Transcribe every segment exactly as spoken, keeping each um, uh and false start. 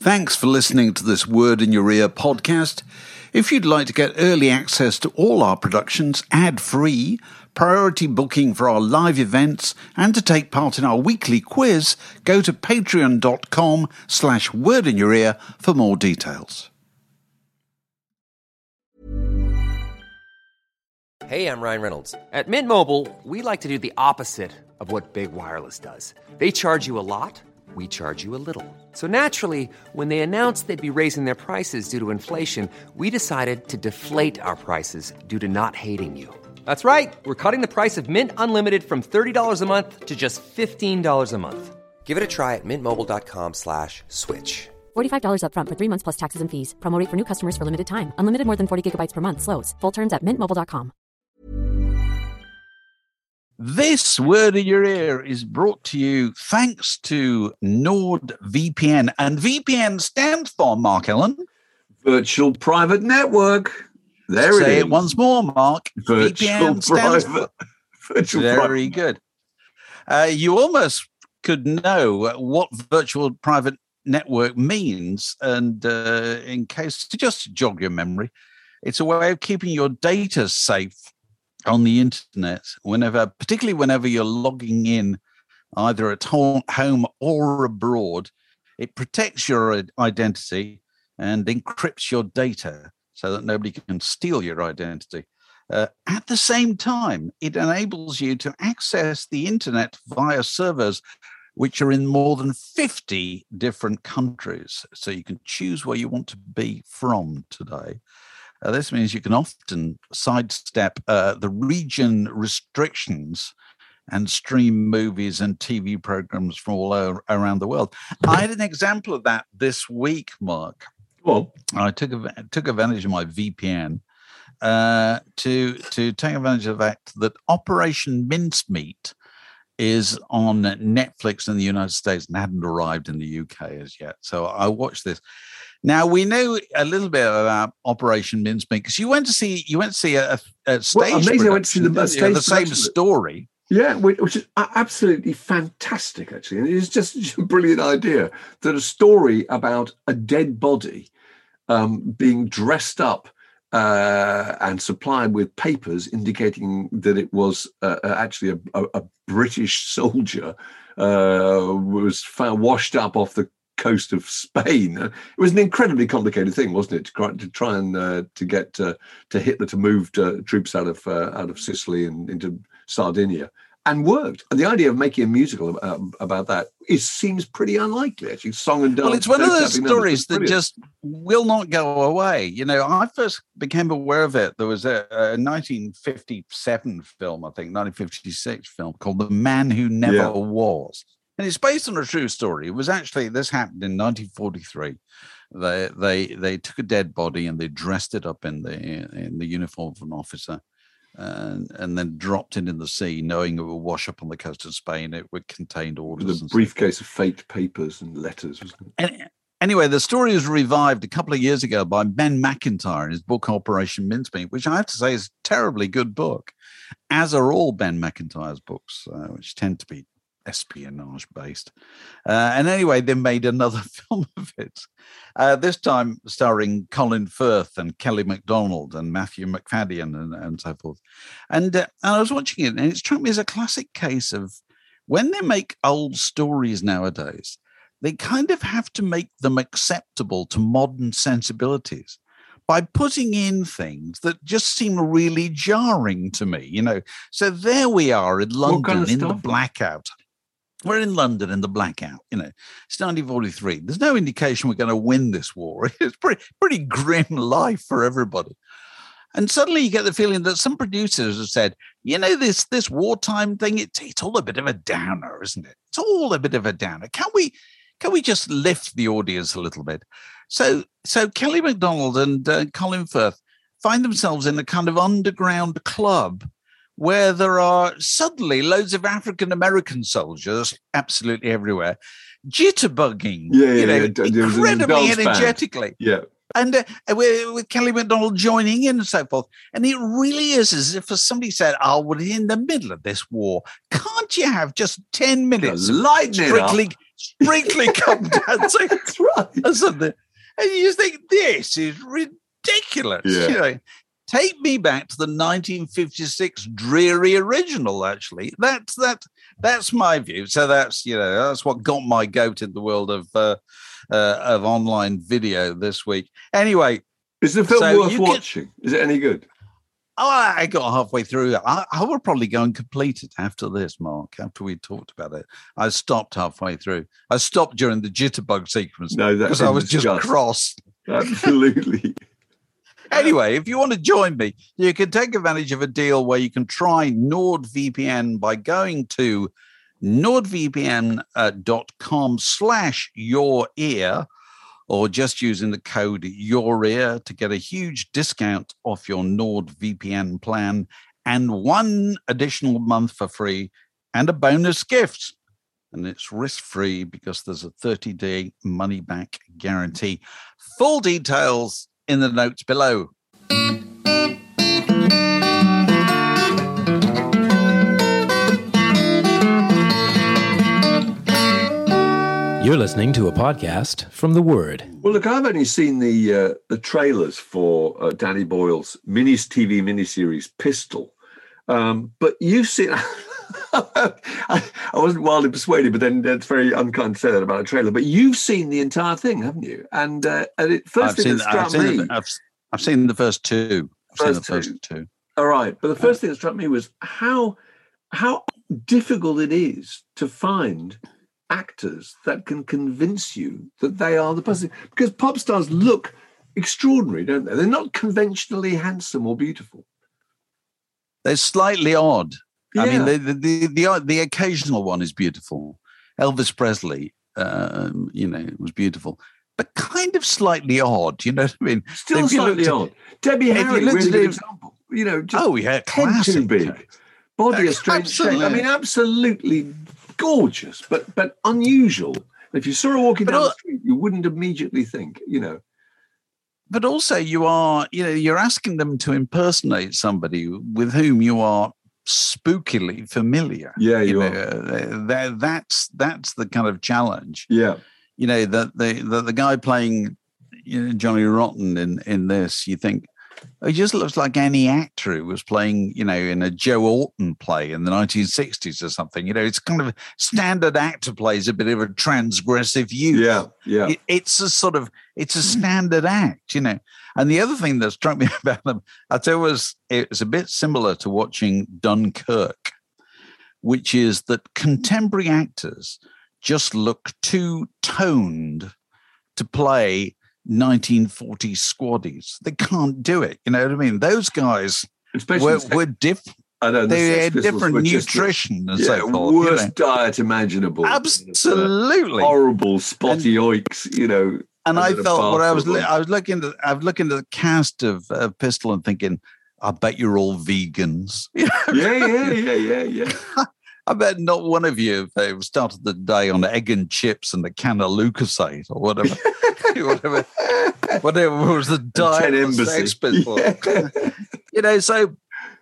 Thanks for listening to this Word in Your Ear podcast. If you'd like to get early access to all our productions ad-free, priority booking for our live events, and to take part in our weekly quiz, go to patreon.com slash word in your ear for more details. Hey, I'm Ryan Reynolds. At Mint Mobile, we like to do the opposite of what Big Wireless does. They charge you a lot. We charge you a little. So naturally, when they announced they'd be raising their prices due to inflation, we decided to deflate our prices due to not hating you. That's right. We're cutting the price of Mint Unlimited from thirty dollars a month to just fifteen dollars a month. Give it a try at mintmobile.com slash switch. forty-five dollars up front for three months plus taxes and fees. Promo rate for new customers for limited time. Unlimited more than forty gigabytes per month. Slows full terms at mint mobile dot com. This Word in Your Ear is brought to you thanks to NordVPN. And V P N stands for, Mark Ellen? Virtual Private Network. There Say it is. it once more, Mark. Virtual V P N stands Private. for. Virtual Very private. good. Uh, you almost could know what Virtual Private Network means. And uh, in case, to just jog your memory, it's a way of keeping your data safe on the internet, whenever, particularly whenever you're logging in either at home or abroad. It protects your identity and encrypts your data so that nobody can steal your identity. Uh, at the same time, it enables you to access the internet via servers which are in more than fifty different countries. So you can choose where you want to be from today. Uh, this means you can often sidestep uh, the region restrictions and stream movies and T V programs from all over, around the world. I had an example of that this week, Mark. Well, I took took advantage of my V P N uh, to to take advantage of the fact that Operation Mincemeat is on Netflix in the United States and hadn't arrived in the U K as yet. So I watched this. Now we know a little bit about Operation Mincemeat because you went to see you went to see a, a stage. Well, amazing. I went to see the, the, stage the same story. Yeah, which is absolutely fantastic, actually. And it's just a brilliant idea that a story about a dead body um, being dressed up uh, and supplied with papers indicating that it was uh, actually a, a, a British soldier uh, was found washed up off the coast of Spain. It was an incredibly complicated thing, wasn't it, to try, to try and uh, to get uh, to Hitler to move uh, troops out of uh, out of Sicily and into Sardinia, and worked. And the idea of making a musical about, about that is seems pretty unlikely, actually. Song and dance. Well, it's one of those tapping stories that brilliant. just will not go away. You know, I first became aware of it. There was a, a nineteen fifty-seven film, I think, nineteen fifty-six film called The Man Who Never Yeah. Was. And it's based on a true story. It was actually, this happened in nineteen forty-three. They they they took a dead body and they dressed it up in the in the uniform of an officer, and and then dropped it in the sea, knowing it would wash up on the coast of Spain. It would contain orders. With a and briefcase of faked papers and letters. Wasn't it? and anyway, the story was revived a couple of years ago by Ben McIntyre in his book Operation Mincemeat, which I have to say is a terribly good book, as are all Ben McIntyre's books, uh, which tend to be espionage based. Uh, and anyway, they made another film of it, uh, this time starring Colin Firth and Kelly MacDonald and Matthew McFadden and, and so forth. And, uh, and I was watching it, and it struck me as a classic case of when they make old stories nowadays, they kind of have to make them acceptable to modern sensibilities by putting in things that just seem really jarring to me, you know. So there we are in London kind of in the stuff? blackout. We're in London in the blackout, you know. It's nineteen forty-three. There's no indication we're going to win this war. It's pretty, pretty grim life for everybody. And suddenly you get the feeling that some producers have said, you know, this this wartime thing, it's, it's all a bit of a downer, isn't it? It's all a bit of a downer. Can we can we just lift the audience a little bit? So so Kelly MacDonald and uh, Colin Firth find themselves in a kind of underground club where there are suddenly loads of African-American soldiers absolutely everywhere, jitterbugging, Yeah, yeah, you know, yeah. There was an incredibly dance band. energetically. Yeah. And uh, with, with Kelly MacDonald joining in and so forth. And it really is as if somebody said, oh, we're in the middle of this war. Can't you have just ten minutes Yeah, of lighten it strictly, up. Strictly Come Dancing. That's right. And something. And you just think, this is ridiculous. Yeah. You know, take me back to the nineteen fifty-six dreary original, actually. That's that. That's my view. So that's, you know, that's what got my goat in the world of uh, uh, of online video this week. Anyway. Is the film so worth watching? Can, is it any good? Oh, I got halfway through. I, I will probably go and complete it after this, Mark, after we talked about it. I stopped halfway through. I stopped during the jitterbug sequence no, because I was disgust. just cross. Absolutely. Anyway, if you want to join me, you can take advantage of a deal where you can try NordVPN by going to nordvpn.com slash your ear, or just using the code your ear to get a huge discount off your NordVPN plan and one additional month for free and a bonus gift. And it's risk-free because there's a thirty-day money-back guarantee. Full details in the notes below. You're listening to a podcast from The Word. Well, look, I've only seen the uh, the trailers for uh, Danny Boyle's mini T V miniseries Pistol, um, but you've seen. I, I wasn't wildly persuaded, but then it's very unkind to say that about a trailer. But you've seen the entire thing, haven't you? And uh, and it first I've thing seen, that struck I've seen me. The, I've, I've seen the first two. I've First seen the two. first two. All right, but the first thing that struck me was how how difficult it is to find actors that can convince you that they are the person, because pop stars look extraordinary, don't they? They're not conventionally handsome or beautiful. They're slightly odd. Yeah. I mean, the, the the the the occasional one is beautiful. Elvis Presley, um, you know, was beautiful, but kind of slightly odd. You know what I mean? Still If you slightly looked odd. Debbie if you Harry, looked really at good it- example. You know, just oh yeah, head classic. too big, body a strange shape. I Absolutely. mean, absolutely gorgeous, but but unusual. If you saw her walking But down all- the street, you wouldn't immediately think, you know. But also, you are, you know, you're asking them to impersonate somebody with whom you are spookily familiar. Yeah, you know, are. that, that's that's the kind of challenge. Yeah. You know, that the, the the guy playing, you know, Johnny Rotten in in this, you think, oh, he just looks like any actor who was playing, you know, in a Joe Alton play in the nineteen sixties or something. You know, it's kind of standard actor plays a bit of a transgressive youth. Yeah, yeah. It, it's a sort of, it's a standard act, you know. And the other thing that struck me about them, I tell you, was it was a bit similar to watching Dunkirk, which is that contemporary actors just look too toned to play nineteen forties squaddies. They can't do it. You know what I mean? Those guys Especially were, the Sex- were different. I know, the They Sex had Pistols different were just the- nutrition and yeah, so forth. you worst know. diet imaginable. Absolutely. Uh, horrible spotty oikes, you know. And I under the felt when I was bathroom. li- I was looking at I was looking at the cast of uh, Pistol and thinking, I bet you're all vegans. You know? Yeah, yeah, yeah, yeah, yeah. I bet not one of you have started the day on egg and chips and a can of Lucasade or whatever, whatever, whatever was the diet Ten of the Embassy. Sex Pistols. Yeah. You know, so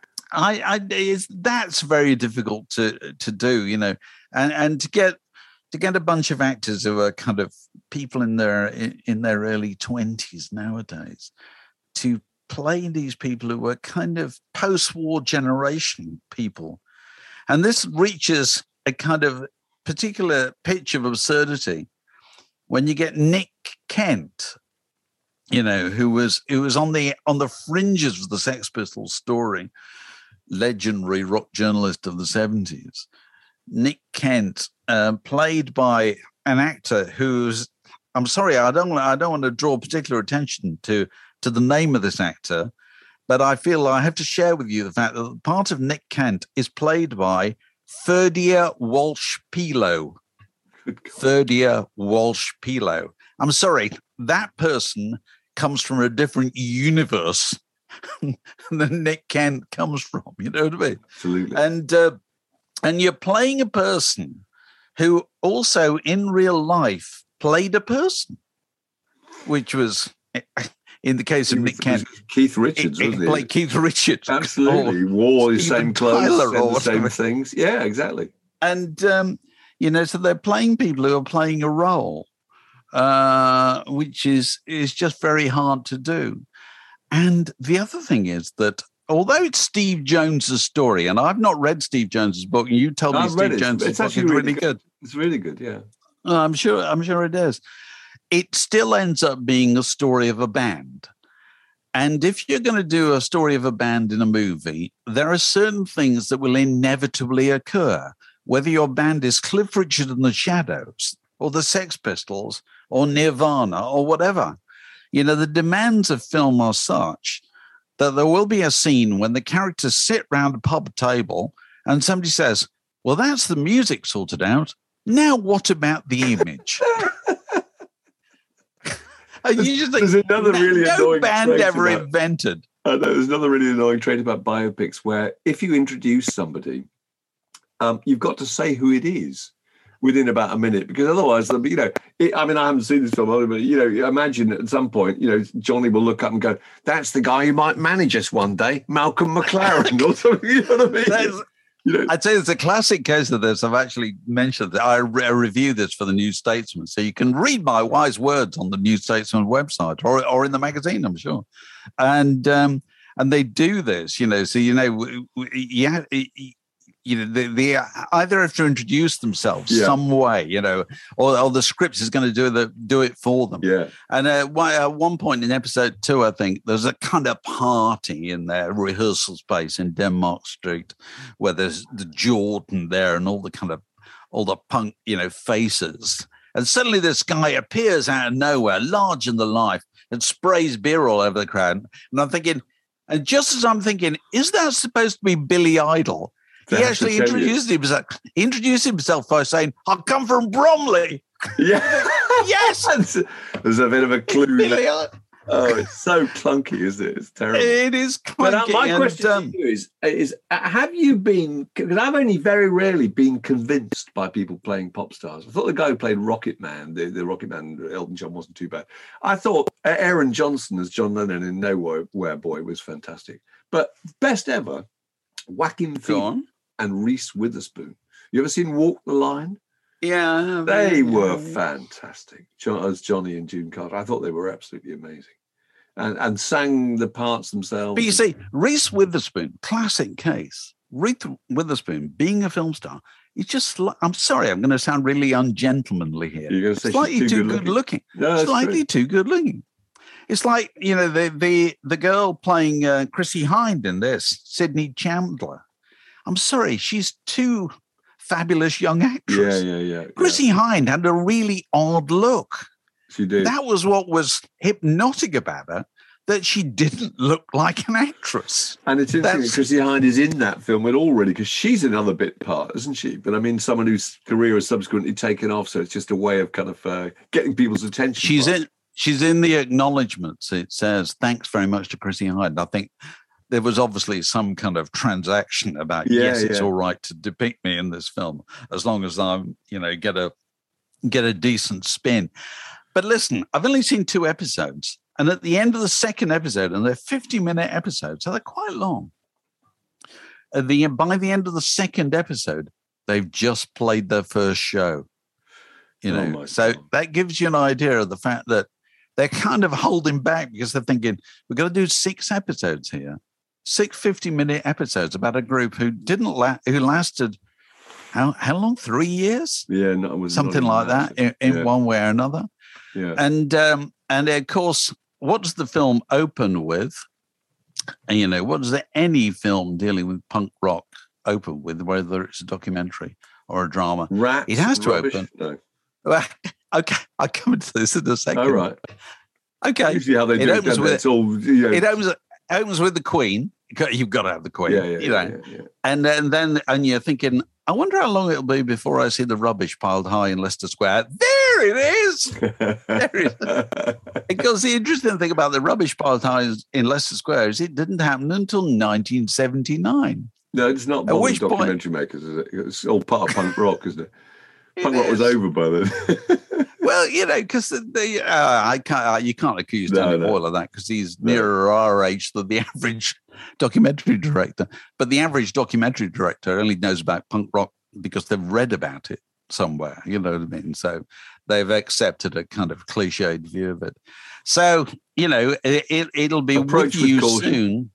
I, I it's, that's very difficult to to do. You know, and and to get to get a bunch of actors who are kind of people in their in, in their early twenties nowadays to play these people who were kind of post-war generation people. And this reaches a kind of particular pitch of absurdity when you get Nick Kent, you know, who was who was on the on the fringes of the Sex Pistols story, legendary rock journalist of the seventies. Nick Kent, uh, played by an actor who's, I'm sorry, I don't I don't want to draw particular attention to to the name of this actor, but I feel I have to share with you the fact that part of Nick Kent is played by Ferdia Walsh-Pilo. Ferdia Walsh-Pilo. I'm sorry, that person comes from a different universe than Nick Kent comes from. You know what I mean? Absolutely. And uh, and you're playing a person who also in real life played a person, which was, in the case of Nick Kent, Keith Richards, it, it wasn't played he? Keith Richards. Absolutely. Or Wore the Steven same clothes, Tyler said or the same whatever. things. Yeah, exactly. And, um, You know, so they're playing people who are playing a role, uh, which is is just very hard to do. And the other thing is that although it's Steve Jones's story, and I've not read Steve Jones's book, and you told me I've Steve read it. Jones's It's book actually is really really good. good. It's really good, yeah. Oh, I'm sure. I'm sure it is. It still ends up being a story of a band. And if you're going to do a story of a band in a movie, there are certain things that will inevitably occur, whether your band is Cliff Richard and the Shadows or the Sex Pistols or Nirvana or whatever. You know, the demands of film are such that there will be a scene when the characters sit round a pub table and somebody says, well, that's the music sorted out. Now, what about the image? There's, you just think, there's another really no annoying band trait ever about, invented. I know, there's another really annoying trait about biopics where if you introduce somebody, um, you've got to say who it is within about a minute, because otherwise, you know, it, I mean, I haven't seen this film, but, you know, imagine at some point, you know, Johnny will look up and go, that's the guy who might manage us one day, Malcolm McLaren or something, you know what I mean? That's, you know, I'd say it's a classic case of this. I've actually mentioned that I, re- I reviewed this for the New Statesman, so you can read my wise words on the New Statesman website or or in the magazine, I'm sure. And um, and they do this, you know. So you know, yeah, you know, they, they either have to introduce themselves yeah. some way, you know, or, or the script is going to do the do it for them. Yeah. And uh, at one point in episode two, I think there's a kind of party in their rehearsal space in Denmark Street, where there's the Jordan there and all the kind of all the punk, you know, faces. And suddenly this guy appears out of nowhere, large in the life, and sprays beer all over the crowd. And I'm thinking, and just as I'm thinking, is that supposed to be Billy Idol? He actually introduced himself. He introduced himself by saying, "I come from Bromley." Yeah, yes. There's a bit of a clue. Billy, oh, it's so clunky, isn't it? It's terrible. It is clunky. But uh, my and, question um, to you is: is uh, have you been? Because I've only very rarely been convinced by people playing pop stars. I thought the guy who played Rocket Man, the, the Rocket Man, Elton John, wasn't too bad. I thought Aaron Johnson as John Lennon in Nowhere Boy was fantastic. But best ever, Joaquin Phoenix and Reese Witherspoon. You ever seen Walk the Line? Yeah. They yeah, were yeah. fantastic. As Johnny and June Carter. I thought they were absolutely amazing. And and sang the parts themselves. But you see, Reese Witherspoon, classic case. Reese Witherspoon, being a film star, is just, I'm sorry, I'm going to sound really ungentlemanly here. You're going to say slightly she's too, too good, good looking. looking. No, slightly true. too good looking. It's like, you know, the the the girl playing uh, Chrissy Hind in this, Sydney Chandler. I'm sorry, she's too fabulous young actress. Yeah, yeah, yeah. Chrissy yeah. Hind had a really odd look. She did. That was what was hypnotic about her, that she didn't look like an actress. And it's interesting That's... that Chrissy Hind is in that film at all, really, because she's another bit part, isn't she? But I mean, someone whose career has subsequently taken off, so it's just a way of kind of uh, getting people's attention. She's part. in. She's in the acknowledgements. It says, "Thanks very much to Chrissy Hind." I think there was obviously some kind of transaction about yeah, yes, yeah. it's all right to depict me in this film as long as I'm, you know, get a get a decent spin. But listen, I've only seen two episodes, and at the end of the second episode, and they're fifty-minute episodes, so they're quite long. At the by the end of the second episode, they've just played their first show. You know, oh so God. that gives you an idea of the fact that they're kind of holding back because they're thinking, we're going to do six episodes here, six fifty-minute episodes about a group who didn't la- who lasted how how long? Three years? Yeah, no, it was something like that in, in yeah. one way or another. Yeah, and um, and of course, what does the film open with? And you know, what does the, any film dealing with punk rock open with, whether it's a documentary or a drama? Rats, it has to rubbish? open. No. Well, okay, I'll come into this in a second. Oh, right. Okay. Usually how they it do opens it, with, it's all, you know. It opens, opens with the Queen. You've got to have the Queen. Yeah, yeah, you know. yeah, yeah, yeah. And, and then and you're thinking, I wonder how long it'll be before I see the rubbish piled high in Leicester Square. There it is. There it is. Because the interesting thing about the rubbish piled high in Leicester Square is it didn't happen until nineteen seventy-nine. No, it's not modern documentary point, makers, is it? It's all part of punk rock, isn't it? Punk rock was over by then. Well, you know, because the uh, I can't uh, you can't accuse Danny no, no. Boyle of that because he's nearer no. our age than the average documentary director. But the average documentary director only knows about punk rock because they've read about it somewhere. You know what I mean? So they've accepted a kind of cliched view of it. So, you know, it, it, it'll be Approach with with you caution. soon.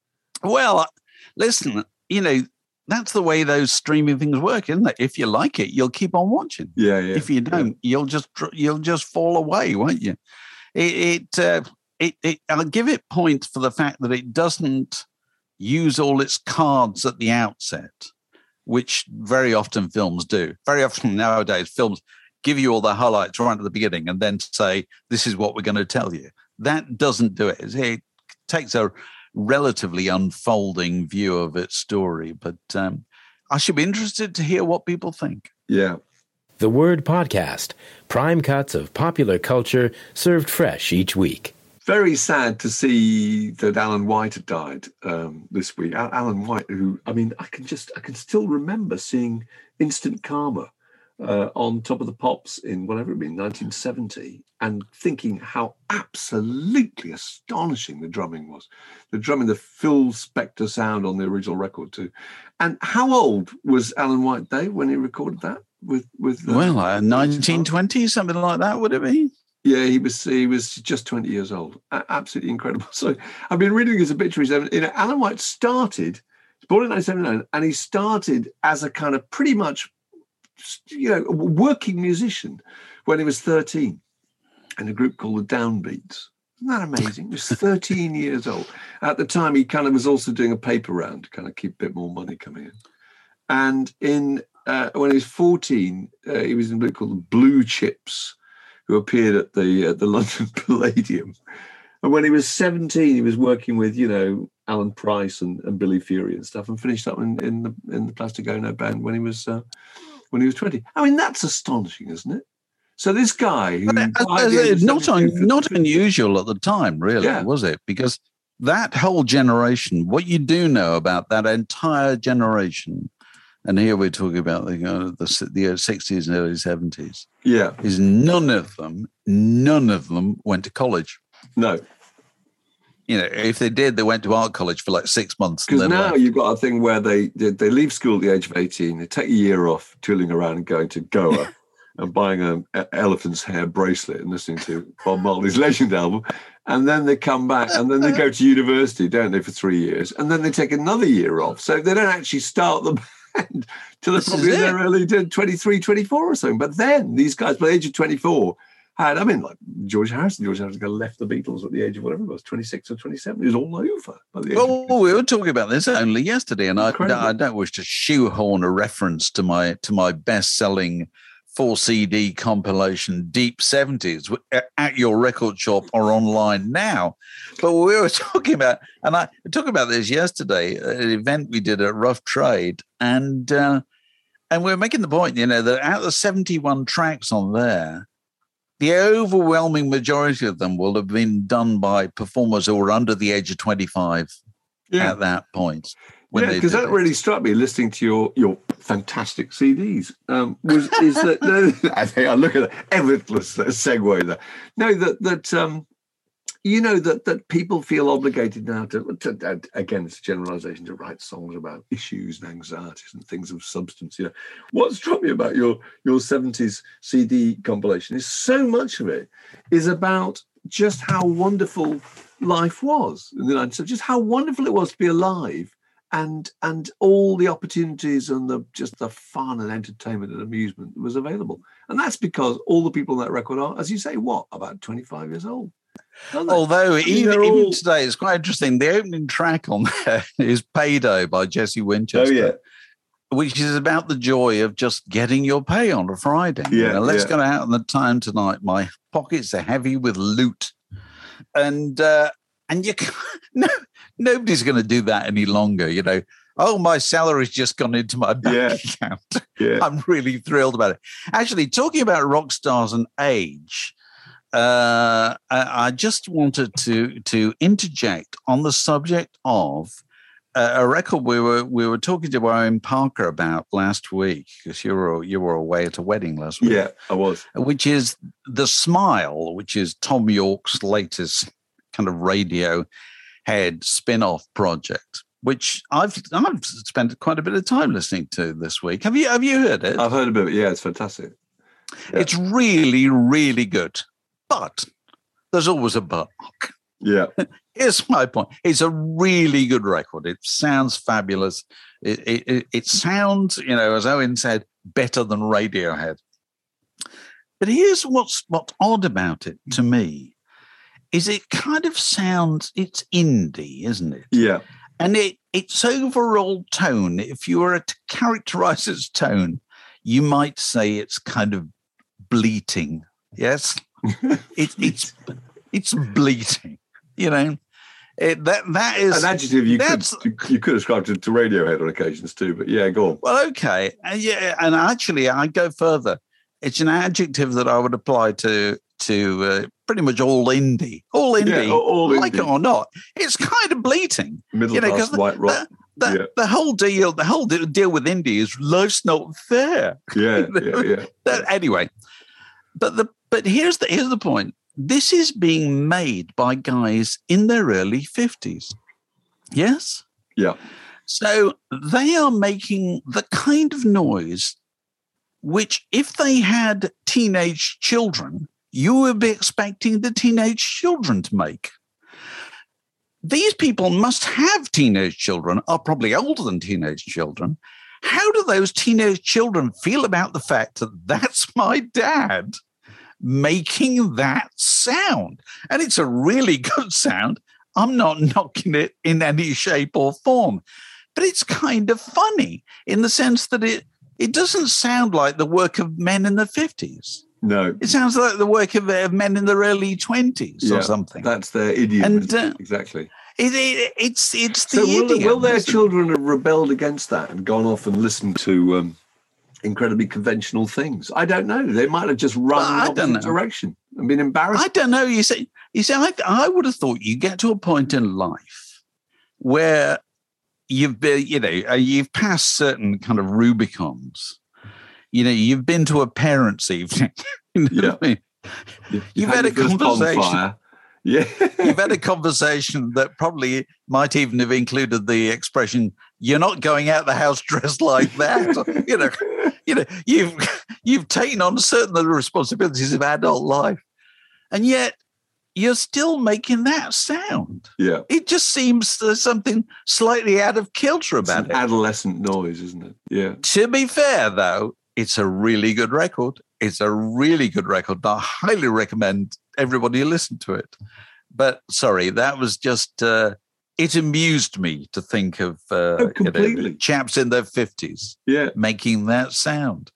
Well, listen, you know, that's the way those streaming things work, isn't it? If you like it, you'll keep on watching. Yeah, yeah. If you don't, yeah. you'll just you'll just fall away, won't you? It, it, uh, it, it. I'll give it points for the fact that it doesn't use all its cards at the outset, which very often films do. Very often nowadays, films give you all the highlights right at the beginning and then say, "This is what we're going to tell you." That doesn't do it. It takes a relatively unfolding view of its story, but um, I should be interested to hear what people think. Yeah. The Word Podcast, prime cuts of popular culture served fresh each week. Very sad to see that Alan White had died um, this week. Al- Alan White, who, I mean, I can just, I can still remember seeing Instant Karma uh, on Top of the Pops in whatever it been, nineteen seventy, and thinking how absolutely astonishing the drumming was. The drumming, the Phil Spector sound on the original record too. And how old was Alan White, Dave, when he recorded that? With with uh, well, uh, nineteen twenty, something like that, would it be? Yeah, he was he was just twenty years old. A- absolutely incredible. So I've been reading his obituaries. You know, Alan White started, born in nineteen seventy-nine, and he started as a kind of pretty much, you know, working musician when he was thirteen in a group called the Downbeats. Isn't that amazing? He was thirteen years old. At the time, he kind of was also doing a paper round to kind of keep a bit more money coming in. And in uh, when he was fourteen, uh, he was in a group called the Blue Chips, who appeared at the uh, the London Palladium. And when he was seventeen, he was working with, you know, Alan Price and, and Billy Fury and stuff, and finished up in, in the in the Plastic Ono band when he was uh, when he was twenty. I mean, that's astonishing, isn't it? So this guy, who it's not un, not unusual at the time, really, Yeah. was it? Because that whole generation, what you do know about that entire generation, and here we're talking about the uh, the, the sixties and early seventies, yeah, is none of them, none of them went to college. no, You know, if they did, they went to art college for like six months. and because then now left. you've got a thing where they they they leave school at the age of eighteen, they take a year off, tooling around and going to Goa and buying an elephant's hair bracelet and listening to Bob Marley's Legend album, and then they come back and then they go to university, don't they, for three years, and then they take another year off, so they don't actually start the band till they're This is probably in it. their early twenty-three, twenty-four or something. But then these guys, by the age of twenty-four, had, I mean, like George Harrison. George Harrison left the Beatles at the age of whatever it was, twenty-six or twenty-seven. It was all over by the age of Well, we were talking about this only yesterday, and I, Incredible. I don't wish to shoehorn a reference to my to my best-selling four C D compilation Deep seventies at your record shop or online now. But we were talking about, and I talked about this yesterday, an event we did at Rough Trade, and uh, and we were making the point, you know, that out of the seventy-one tracks on there, the overwhelming majority of them will have been done by performers who were under the age of twenty-five Yeah. at that point. when Yeah, they because did that it. really struck me listening to your your fantastic C Ds. Um, was is that no, I think I look at that effortless segue there. No, that that um, you know that that people feel obligated now to, to again, it's a generalisation, to write songs about issues and anxieties and things of substance. You know, what struck me about your your seventies C D compilation is so much of it is about just how wonderful life was in the nineties, just how wonderful it was to be alive. And and all the opportunities and the just the fun and entertainment and amusement that was available. And that's because all the people on that record are, as you say, what, about twenty-five years old? aren't they? Although I mean, even, they're even all- today, it's quite interesting. The opening track on there is Payday by Jesse Oh, Winchester, yeah. which is about the joy of just getting your pay on a Friday. You Yeah, know, let's yeah. go out on the time tonight. My pockets are heavy with loot. And uh, and you can't, no, nobody's going to do that any longer, you know. Oh, my salary's just gone into my bank Yeah. account. Yeah. I'm really thrilled about it. Actually, talking about rock stars and age, uh, I, I just wanted to to interject on the subject of uh, a record we were we were talking to Owen Parker about last week, because you were you were away at a wedding last week. Yeah, I was. Which is The Smile, which is Tom York's latest kind of radio head spin-off project, which I've I've spent quite a bit of time listening to this week. Have you have you heard it? I've heard a bit of it. Yeah, it's fantastic. Yeah. It's really, really good. But there's always a but. Yeah. Here's my point. It's a really good record. It sounds fabulous. It, it, it sounds, you know, as Owen said, better than Radiohead. But here's what's what's odd about it to me, is it kind of sounds, it's indie, isn't it? Yeah. And it its overall tone, if you were to characterize its tone, you might say it's kind of bleating. Yes? it, it's it's bleating, you know. It, that that is an adjective you could you could ascribe to, to Radiohead on occasions too, but yeah, go on. Well, okay, uh, yeah, and actually, I go further. It's an adjective that I would apply to to uh, pretty much all indie, all indie, yeah, all like indie. it or not. It's kind of bleating, middle you know, class the, white rock. The, the, yeah. the whole deal, the whole deal with indie is life's not fair. Yeah, yeah, yeah. That, anyway, but the but here's the here's the point. This is being made by guys in their early fifties. Yes? Yeah. So they are making the kind of noise which, if they had teenage children, you would be expecting the teenage children to make. These people must have teenage children, are probably older than teenage children. How do those teenage children feel about the fact that that's my dad making that sound? And it's a really good sound. I'm not knocking it in any shape or form, but it's kind of funny in the sense that it, it doesn't sound like the work of men in the fifties. No. It sounds like the work of, of men in their early twenties yeah, or something. That's their idiom. And, uh, exactly. It, it, it's it's the so will, idiom. will their children have rebelled against that and gone off and listened to um, incredibly conventional things? I don't know. They might have just run well, in the opposite direction and been embarrassed. I don't know. You see, you see, I, I would have thought you get to a point in life where you've been, you know, you've passed certain kind of Rubicons. You know, you've been to a parents' evening. You know yeah. what I mean? You've, you've had, had a conversation. Yeah. You've had a conversation that probably might even have included the expression, you're not going out the house dressed like that. you know, you know, you've you've taken on certain of the responsibilities of adult life. And yet you're still making that sound. Yeah. It just seems there's something slightly out of kilter about it's an it. Adolescent noise, isn't it? Yeah. To be fair, though, it's a really good record. It's a really good record. I highly recommend everybody listen to it. But sorry, that was just, uh, it amused me to think of uh, oh, completely. You know, chaps in their fifties yeah. making that sound.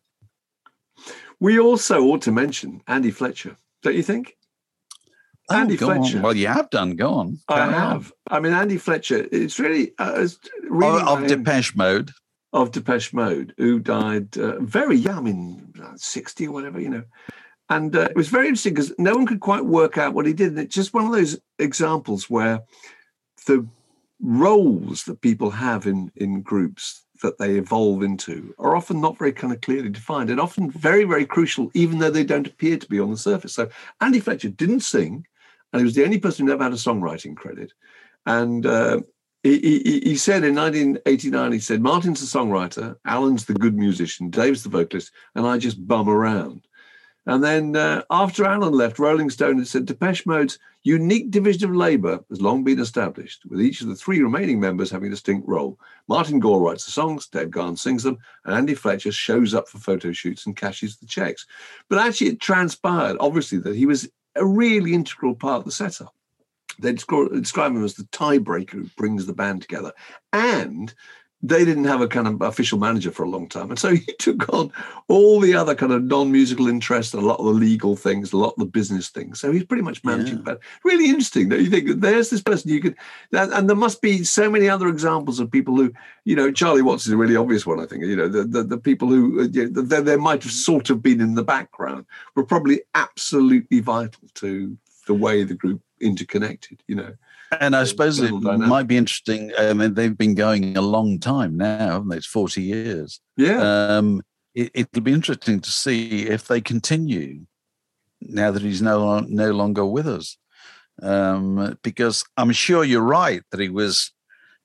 We also ought to mention Andy Fletcher, don't you think? Oh, Andy go Fletcher. On. Well, you have done. Go on. Go I on. have. I mean, Andy Fletcher, it's really... Uh, it's really of, of Depeche Mode. Of Depeche Mode, who died uh, very young, I mean, sixty or whatever, you know. And uh, it was very interesting because no one could quite work out what he did. And it's just one of those examples where the roles that people have in, in groups that they evolve into are often not very kind of clearly defined and often very, very crucial, even though they don't appear to be on the surface. So Andy Fletcher didn't sing, and he was the only person who never had a songwriting credit. And uh, he, he, he said in nineteen eighty-nine, he said, Martin's the songwriter, Alan's the good musician, Dave's the vocalist, and I just bum around. And then uh, after Alan left, Rolling Stone had said Depeche Mode's unique division of labour has long been established, with each of the three remaining members having a distinct role. Martin Gore writes the songs, Dave Gahan sings them, and Andy Fletcher shows up for photo shoots and cashes the checks. But actually it transpired, obviously, that he was a really integral part of the setup. They describe him as the tiebreaker who brings the band together. And they didn't have a kind of official manager for a long time. And so he took on all the other kind of non-musical interests, a lot of the legal things, a lot of the business things. So he's pretty much managing yeah. that. Really interesting that you think there's this person you could, and there must be so many other examples of people who, you know, Charlie Watts is a really obvious one, I think, you know, the the, the people who, you know, they, they might have sort of been in the background, were probably absolutely vital to the way the group interconnected, you know. And I suppose it might be interesting. I mean, they've been going a long time now, haven't they? It's forty years. Yeah. Um, it, it'll be interesting to see if they continue now that he's no no longer with us, um, because I'm sure you're right that he was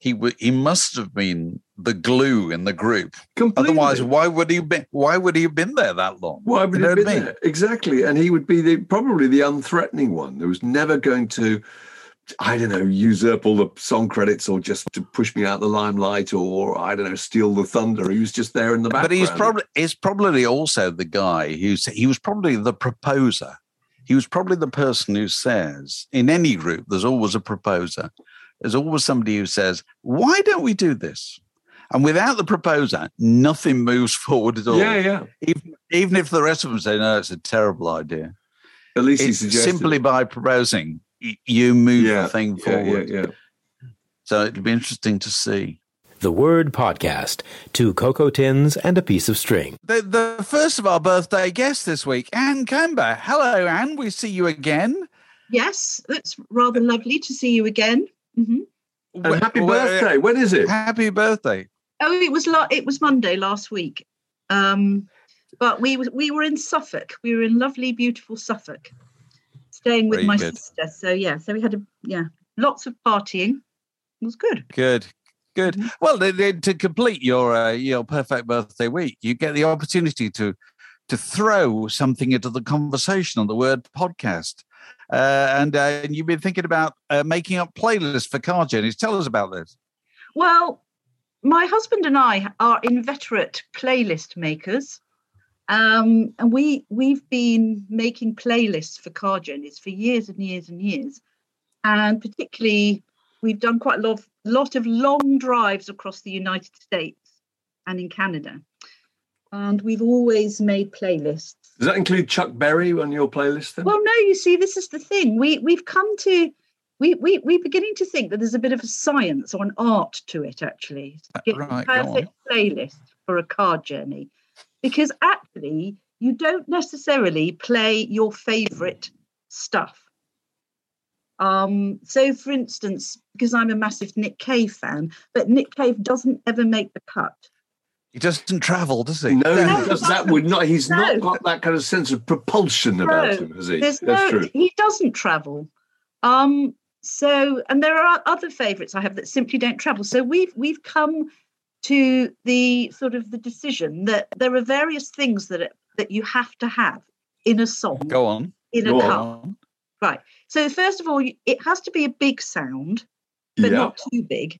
he w- he must have been the glue in the group. Completely. Otherwise, why would he be? Why would he have been there that long? Why would You he have know been what I mean? there? Exactly. And he would be the probably the unthreatening one. There was never going to, I don't know, usurp all the song credits or just to push me out the limelight or, I don't know, steal the thunder. He was just there in the background. But he's probably he's probably also the guy who's he was probably the proposer. He was probably the person who says, in any group, there's always a proposer. There's always somebody who says, why don't we do this? And without the proposer, nothing moves forward at all. Yeah, yeah. Even, even if the rest of them say, no, it's a terrible idea. At least he It's suggested simply it. by proposing, y- you move yeah, the thing yeah, forward. Yeah, yeah. So it'll be interesting to see. The Word Podcast. Two cocoa tins and a piece of string. The, the first of our birthday guests this week, Anne Camber. Hello, Anne. We see you again. Yes, it's rather lovely to see you again. hmm And happy Well, uh, birthday. When is it? Happy birthday. Oh, it was la- it was Monday last week, um, but we w- we were in Suffolk. We were in lovely, beautiful Suffolk, staying with Very my good. sister. So yeah, so we had a yeah lots of partying. It was good. Good. Good. Mhm. Well, th- th- to complete your uh, your perfect birthday week, you get the opportunity to to throw something into the conversation on the Word Podcast. Uh, and, uh, and you've been thinking about uh, making up playlists for car journeys. Tell us about this. Well, my husband and I are inveterate playlist makers, um, and we we've been making playlists for car journeys for years and years and years, and particularly we've done quite a lot of, lot of long drives across the United States and in Canada, and we've always made playlists. Does that include Chuck Berry on your playlist then? Well, no, you see, this is the thing. We we've come to we we we're beginning to think that there's a bit of a science or an art to it, actually. To get the Right, go on. perfect playlist for a car journey, because actually you don't necessarily play your favourite stuff. Um, so, for instance, because I'm a massive Nick Cave fan, but Nick Cave doesn't ever make the cut. He doesn't travel, does he? No, No, he does, that would not. He's no. not got that kind of sense of propulsion about No, him, has he? There's That's no, true. he doesn't travel. Um, so, and there are other favourites I have that simply don't travel. So we've we've come to the sort of the decision that there are various things that that you have to have in a song, Go on. in a Go car. on. Right. So first of all, it has to be a big sound, but Yeah. not too big.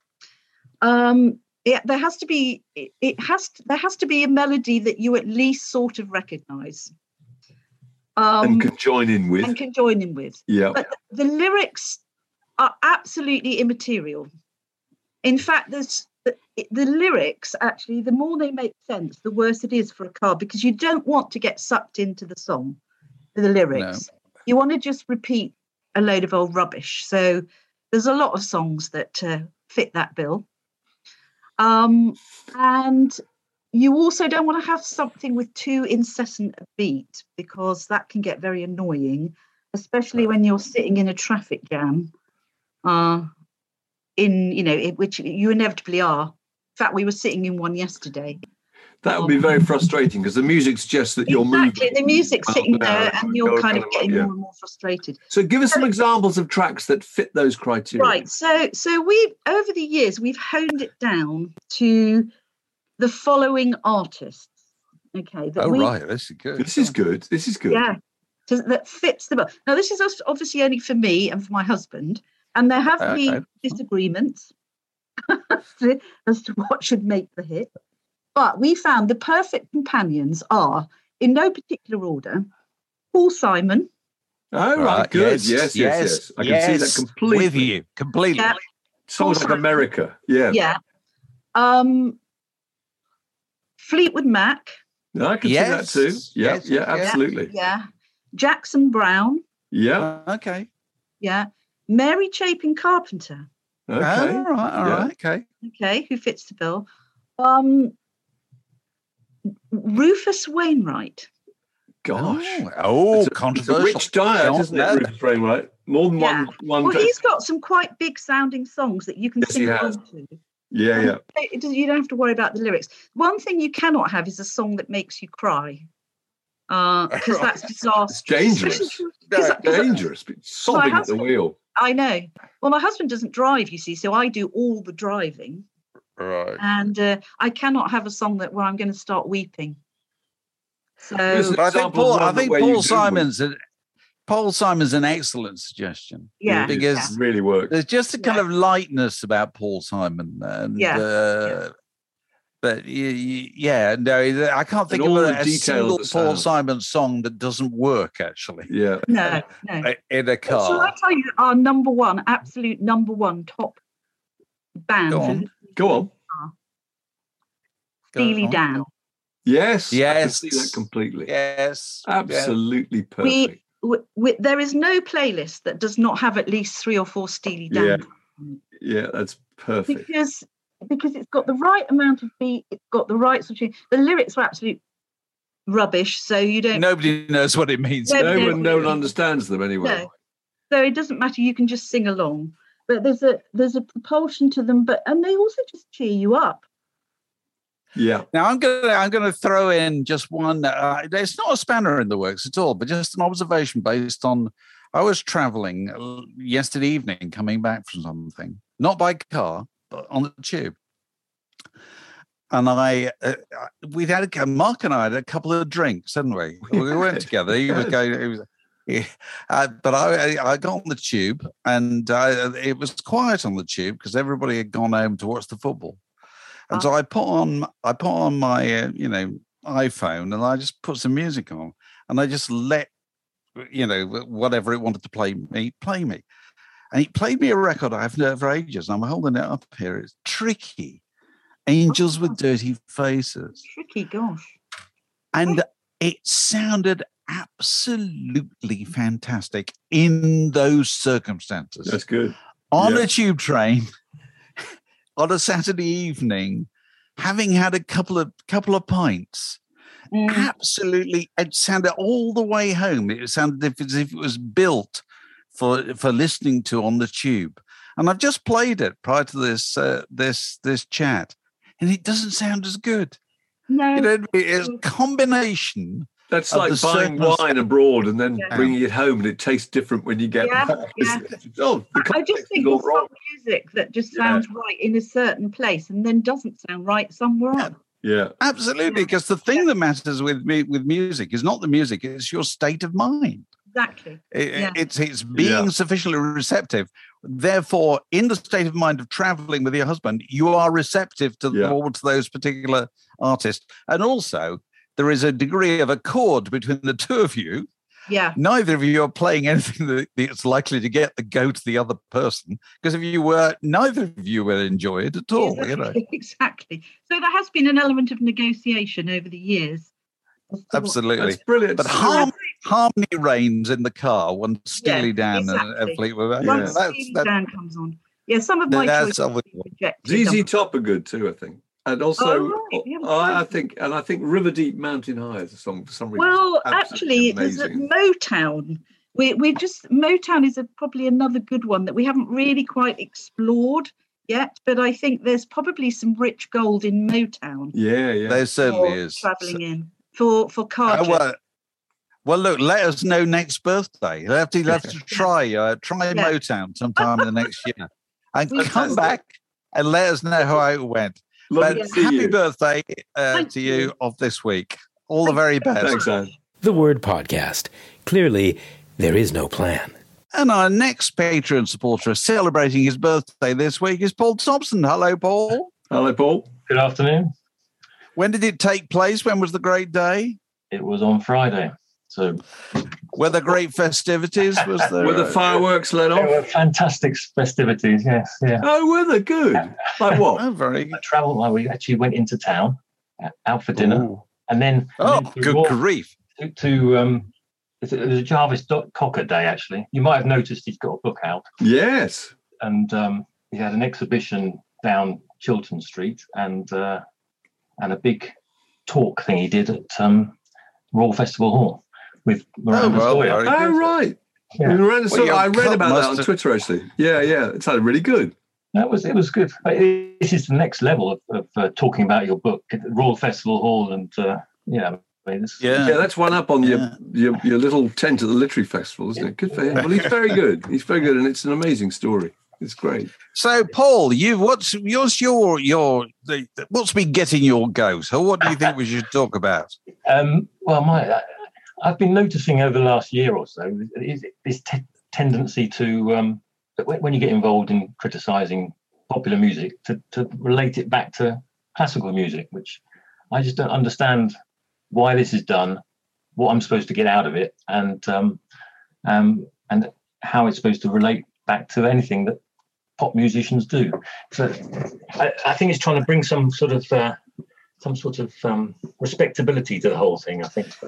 Um, it, there has to be it, it has to, there has to be a melody that you at least sort of recognise. Um, and can join in with. and can join in with. Yeah. But the lyrics are absolutely immaterial. In fact, there's the, the lyrics, actually, the more they make sense, the worse it is for a car, because you don't want to get sucked into the song, the lyrics. You want to just repeat a load of old rubbish. So there's a lot of songs that uh, fit that bill. Um, and you also don't want to have something with too incessant a beat, because that can get very annoying, especially when you're sitting in a traffic jam, uh, in, you know, in which you inevitably are. In fact, we were sitting in one yesterday. That would be very frustrating because the music suggests that you're Exactly, moving. the music's miles sitting an hour, there and you're you're kind kind of of getting like, yeah. more and more frustrated. So give us some examples of tracks that fit those criteria. Right. So so we over the years we've honed it down to the following artists. Okay. That Oh, we, right. This is good. This is good. This is good. Yeah. to- that fits the bill. Now this is os- obviously only for me and for my husband, and there have Okay. been disagreements as to as to what should make the hit. But we found the perfect companions are, in no particular order, Paul Simon. Oh, right. Good. Yes, yes, yes. I can see that completely. With you, completely. Yeah. Songs like America. Yeah. Yeah. Um, Fleetwood Mac. No, I can Yes, see that too. Yeah, yes, yeah, yes. absolutely. Yeah. Jackson Brown. Yeah. Uh, okay. Yeah. Mary Chapin Carpenter. Okay. All right. All Yeah. right. Okay. Okay, who fits the bill? Um, Rufus Wainwright. Gosh. Oh, oh It's a- controversial. It's a rich diet, Don't isn't know. it, Rufus Wainwright? More than Yeah. one. one Well, track. he's got some quite big sounding songs that you can Yes, he sing has. along to. Yeah, yeah. It does- You don't have to worry about the lyrics. One thing you cannot have is a song that makes you cry. because uh, that's disastrous. It's dangerous. Cause, no, cause, dangerous. Sobbing at the wheel. I know. Well, my husband doesn't drive, you see, so I do all the driving. Right. And uh, I cannot have a song that where I'm going to start weeping. So but I think Paul, I think Paul Simon's a, Paul Simon's an excellent suggestion. Yeah, because yeah. really works. There's just a kind yeah. of lightness about Paul Simon, and yeah. Uh, yeah. but yeah, no, I can't think and of a, a single Paul Simon song that doesn't work. Actually, yeah, no, no, in a car. So I tell you, our number one, absolute number one top band. Go on, go on. Steely Dan. Yes, yes, I can see that completely. Yes, absolutely perfect. We, we, we, there is no playlist that does not have at least three or four Steely Dan. Yeah, yeah, that's perfect. Because because it's got the right amount of beat, it's got the right sort of. The lyrics are absolute rubbish, so you don't. Nobody knows what it means. No, no one, no one understands them anyway. No. So it doesn't matter. You can just sing along, but there's a there's a propulsion to them, but and they also just cheer you up. Yeah. Now I'm gonna I'm gonna throw in just one. Uh, it's not a spanner in the works at all, but just an observation based on. I was travelling yesterday evening, coming back from something, not by car, but on the tube, and I uh, we'd had a, Mark and I had a couple of drinks, hadn't we? We went together. He was going. He was, he, uh, but I I got on the tube, and uh, it was quiet on the tube because everybody had gone home to watch the football. And so I put on I put on my uh, you know iPhone, and I just put some music on, and I just let you know whatever it wanted to play me play me, and it played me a record I've heard for ages. And I'm holding it up here. It's Tricky, Angels oh, with Dirty Faces. Tricky, gosh, and it sounded absolutely fantastic in those circumstances. That's good. On yeah. a tube train. On a Saturday evening, having had a couple of couple of pints, mm. absolutely, it sounded all the way home. It sounded as if it was built for for listening to on the tube. And I've just played it prior to this uh, this this chat, and it doesn't sound as good. No, you know, it's a combination. That's like buying wine abroad and then yeah. bringing it home, and it tastes different when you get yeah, back. Yeah. Oh, I just think there's some music that just sounds yeah. right in a certain place and then doesn't sound right somewhere else. Yeah, absolutely. Because the thing yeah. that matters with me with music is not the music; it's your state of mind. Exactly. It, yeah. It's it's being yeah. sufficiently receptive. Therefore, in the state of mind of traveling with your husband, you are receptive to yeah. all to those particular artists, and also. There is a degree of accord between the two of you. Yeah. Neither of you are playing anything that that's likely to get the go to the other person. Because if you were, neither of you will enjoy it at all. Exactly. You know. Exactly. So there has been an element of negotiation over the years. Absolutely. That's brilliant. But harm, harmony reigns in the car when Steely yeah, Dan exactly. and Fleetwood Mac. Once Yeah. Steely Dan comes on. Yeah, some of my that's choices rejected. Z Z Top are good too, I think. And also, oh, right. yeah, I, I think, and I think River Deep Mountain High is a song for some reason. Well, actually, there's a Motown. We we just Motown is a, probably another good one that we haven't really quite explored yet. But I think there's probably some rich gold in Motown. Yeah, yeah, there certainly is. Traveling in for for car. Uh, well, well, look, let us know next birthday. You'll have to, you'll have to try uh, try yeah. Motown sometime in the next year, and we come back and let us know how it went. But happy you. birthday uh, to you, you of this week. All the very best. Thanks, Anne. The Word Podcast. Clearly, there is no plan. And our next Patreon supporter celebrating his birthday this week is Paul Thompson. Hello, Paul. Hello, Paul. Good afternoon. When did it take place? When was the great day? It was on Friday. So, were there great festivities? Was there? Were the fireworks let off? There were fantastic festivities. Yes, yeah. Oh, were they good? Like what? Oh, very good. I travelled. Like we actually went into town, out for dinner, Ooh. and then oh, and then good walk, grief! To, to um, it was a Jarvis Cocker Day. Actually, you might have noticed he's got a book out. Yes, and um, he had an exhibition down Chiltern Street, and uh, and a big talk thing he did at um, Royal Festival Hall. With Miranda oh, well, Sawyer. Oh, right. Yeah. Miranda Sawyer. Well, I read about that on have... Twitter, actually. Yeah, yeah. It sounded really good. That was, it was good. This is the next level of, of uh, talking about your book at Royal Festival Hall and, uh, you know, Yeah, yeah, that's one up on Yeah. your, your your little tent at the literary festival, isn't it? Good for him. Well, he's very good. He's very good, and it's an amazing story. It's great. So, Paul, you what's yours your your the, what's been getting your goat? So, what do you think we should talk about? Um, well, my I've been noticing over the last year or so is this te- tendency to um, when when you get involved in criticising popular music to, to relate it back to classical music, which I just don't understand why this is done, what I'm supposed to get out of it, and um, um, and how it's supposed to relate back to anything that pop musicians do. So I, I think it's trying to bring some sort of uh, some sort of um, respectability to the whole thing. I think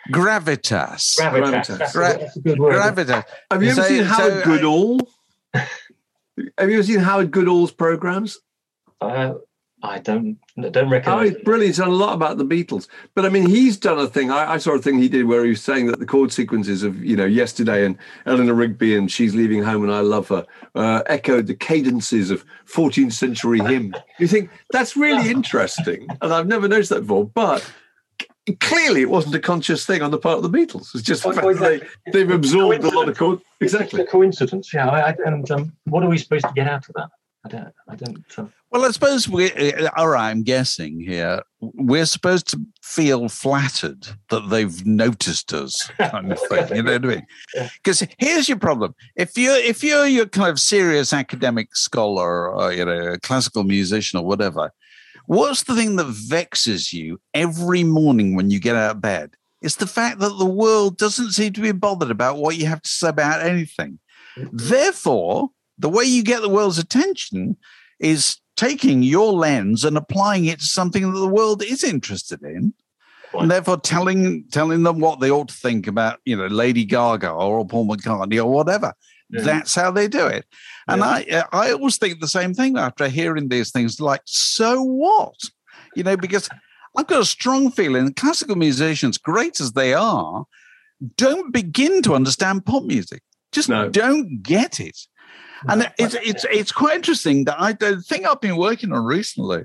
Gravitas. gravitas. Gravitas. That's, Gra- a, that's a good word. Gravitas. Have you ever So- seen Howard so, uh, Goodall? Have you ever seen Howard Goodall's programs? Uh, I don't don't Oh, recognise. he's brilliant. He's done a lot about the Beatles. But I mean, he's done a thing. I, I saw a thing he did where he was saying that the chord sequences of, you know, Yesterday and Eleanor Rigby and She's Leaving Home and I Love Her uh, echoed the cadences of fourteenth century hymn. You think that's really interesting. And I've never noticed that before. But c- clearly it wasn't a conscious thing on the part of the Beatles. It's just the fact that they, they've absorbed a lot of chord. Exactly. It's a coincidence. Yeah. I, I, and um, what are we supposed to get out of that? I don't. I don't. Um, Well, I suppose we, uh, all right, I'm guessing here, we're supposed to feel flattered that they've noticed us, kind of thing. You know what I mean? Because here's your problem: if you if you're your kind of serious academic scholar, or you know, a classical musician or whatever, what's the thing that vexes you every morning when you get out of bed? It's the fact that the world doesn't seem to be bothered about what you have to say about anything. Therefore, the way you get the world's attention is taking your lens and applying it to something that the world is interested in, Right. and therefore telling telling them what they ought to think about, you know, Lady Gaga or Paul McCartney or whatever. Yeah. That's how they do it. And Yeah. I I always think the same thing after hearing these things, like, so what? You know, because I've got a strong feeling that classical musicians, great as they are, don't begin to understand pop music. Just No. don't get it. And it's it's it's quite interesting that I the thing I've been working on recently,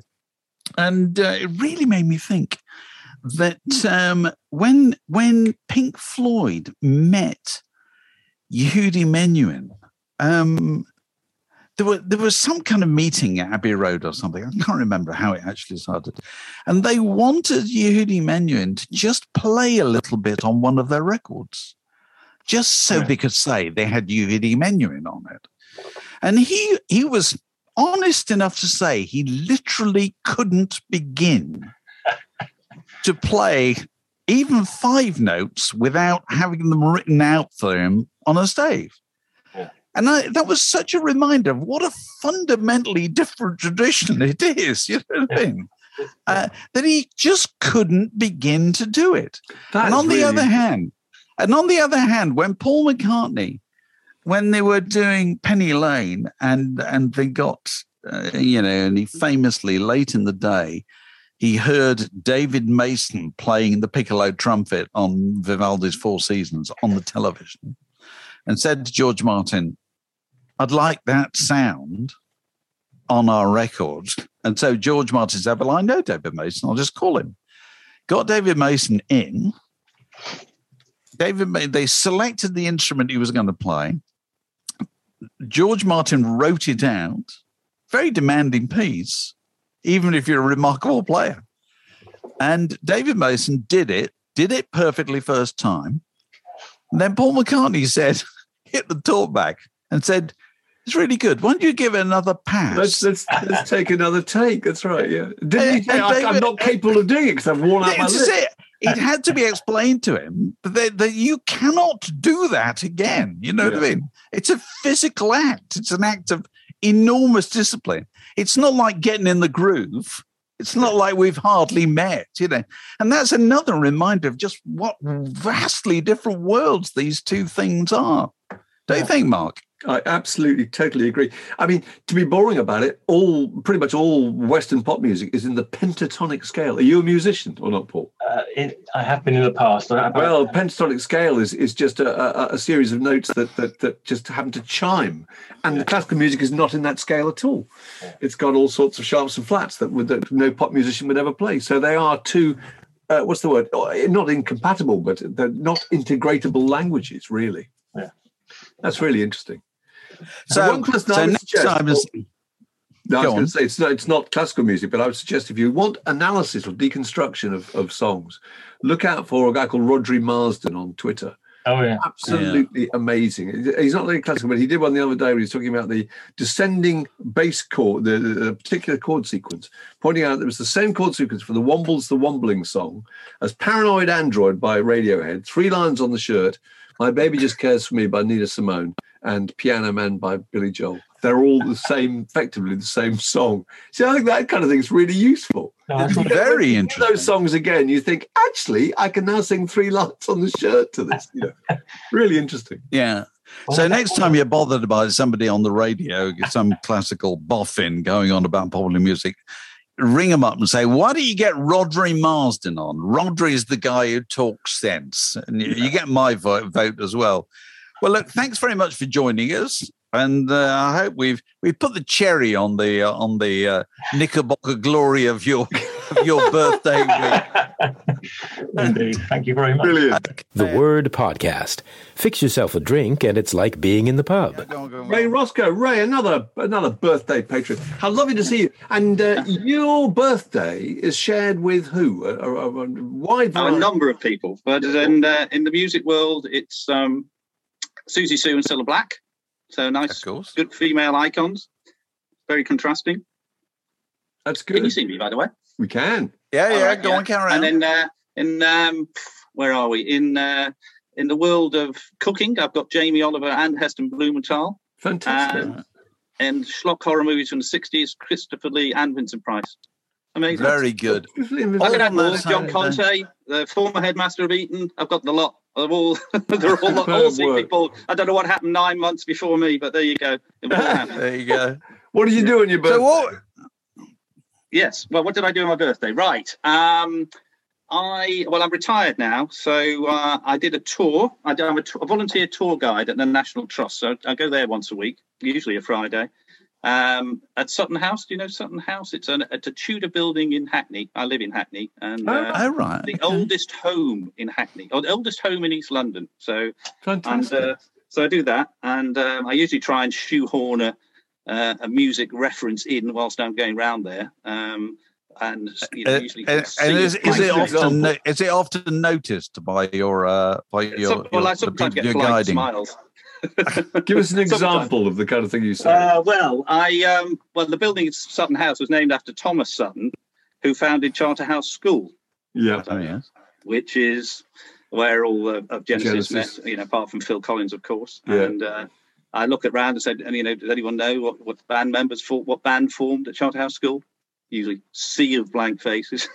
and uh, it really made me think that um, when when Pink Floyd met Yehudi Menuhin, um, there were there was some kind of meeting at Abbey Road or something. I can't remember how it actually started, and they wanted Yehudi Menuhin to just play a little bit on one of their records, just so Yeah. they could say they had Yehudi Menuhin on it. And he he was honest enough to say he literally couldn't begin to play even five notes without having them written out for him on a stave. Yeah. And I, that was such a reminder of what a fundamentally different tradition it is, you know what I mean? Uh, that he just couldn't begin to do it. That's and on the really- other hand, and on the other hand, when Paul McCartney, when they were doing Penny Lane, and and they got, uh, you know, and he famously late in the day, he heard David Mason playing the piccolo trumpet on Vivaldi's Four Seasons on the television, and said to George Martin, "I'd like that sound on our record." And so George Martin said, "Well, I know David Mason. I'll just call him." Got David Mason in. David, Ma- they selected the instrument he was going to play. George Martin wrote it out. Very demanding piece, even if you're a remarkable player. And David Mason did it, did it perfectly first time. And then Paul McCartney said, hit the talkback and said, "It's really good. Why don't you give it another pass?" Let's, let's let's take another take. That's right. Yeah. Didn't he And- say, and I, I'm David- not capable of doing it because I've worn out my It's lip? it. It had to be explained to him that, that you cannot do that again. You know what I Yeah. mean? It's a physical act. It's an act of enormous discipline. It's not like getting in the groove. It's not like we've hardly met, you know. And that's another reminder of just what vastly different worlds these two things are. Don't you think, Mark? I absolutely, totally agree. I mean, to be boring about it, all pretty much all Western pop music is in the pentatonic scale. Are you a musician or not, Paul? uh, it, I have been in the past. I, I, Well, pentatonic scale is is just a, a, a series of notes that, that that just happen to chime, and the classical music is not in that scale at all. It's got all sorts of sharps and flats that would that no pop musician would ever play. So they are two uh, what's the word? Not incompatible, but they're not integratable languages, really. Yeah. That's really interesting. So, one person I so would next suggest- time is, No, I was Go going on. to say it's not, it's not classical music, but I would suggest if you want analysis or deconstruction of, of songs, look out for a guy called Rodri Marsden on Twitter. Oh yeah. Absolutely amazing. He's not really classical, but he did one the other day where he was talking about the descending bass chord, the, the particular chord sequence, pointing out that it was the same chord sequence for the Wombles the Wombling song as Paranoid Android by Radiohead, Three Lines on the Shirt, My Baby Just Cares for Me by Nina Simone, and Piano Man by Billy Joel. They're all the same, effectively the same song. So I think that kind of thing is really useful. No, that's You know, very when you hear interesting. Those songs again, you think, actually, I can now sing Three Lines on the Shirt to this. You know, really interesting. yeah. So next time you're bothered by somebody on the radio, some classical boffin going on about popular music, ring them up and say, why don't you get Rodri Marsden on? Rodri is the guy who talks sense. And you, you get my vote, vote as well. Well, look, thanks very much for joining us. And uh, I hope we've we've put the cherry on the uh, on the uh, Knickerbocker glory of your of your birthday week. Indeed. Thank you very much. Brilliant. The Word Podcast. Fix yourself a drink and it's like being in the pub. Go on, go on, Ray Roscoe, Ray, another another birthday patron. How lovely to see you. And uh, your birthday is shared with who? A, a, a wide a variety. number of people, but in uh, in the music world, it's um, Susie Sue and Cilla Black. So nice, Of course. good female icons. Very contrasting. That's Can you good. see me, by the way? We can. Yeah, yeah, All right, go on, carry on. And then uh, in um, where are we? In uh, in the world of cooking, I've got Jamie Oliver and Heston Blumenthal. Fantastic. And and schlock horror movies from the sixties, Christopher Lee and Vincent Price. Amazing. Very good. I could add more. Almost John had, uh, Conte, the former headmaster of Eton. I've got the lot. Of all, they're all, all Superb see work. people. I don't know what happened nine months before me, but there you go. It all happened. There you go. What do you do on your birthday? So what? Yes. Well, what did I do on my birthday? Right. Um, I well, I'm retired now, so uh, I did a tour. I, I'm a, t- a volunteer tour guide at the National Trust, so I go there once a week, usually a Friday. Um, at Sutton House, do you know Sutton House? It's, an, it's a Tudor building in Hackney. I live in Hackney, and uh, Oh, right. the okay. oldest home in Hackney, or the oldest home in East London. So, and Fantastic. uh, so I do that, and um, I usually try and shoehorn a, uh, a music reference in whilst I'm going round there. Um, and you know, Uh, usually and see and is, is for it often example. no, is it often noticed by your uh, by your, Some- well, your I the sometimes people get you're polite guiding? smiles. Give us an Sometimes. example of the kind of thing you say. Uh, well, I um, well, the building at Sutton House was named after Thomas Sutton, who founded Charterhouse School, yeah. Oh yes. which is where all uh, of Genesis, Genesis. met. You know, apart from Phil Collins, of course. Yeah. And uh, I look around and said, and you know, does anyone know what, what band members for what band formed at Charterhouse School? Usually, sea of blank faces.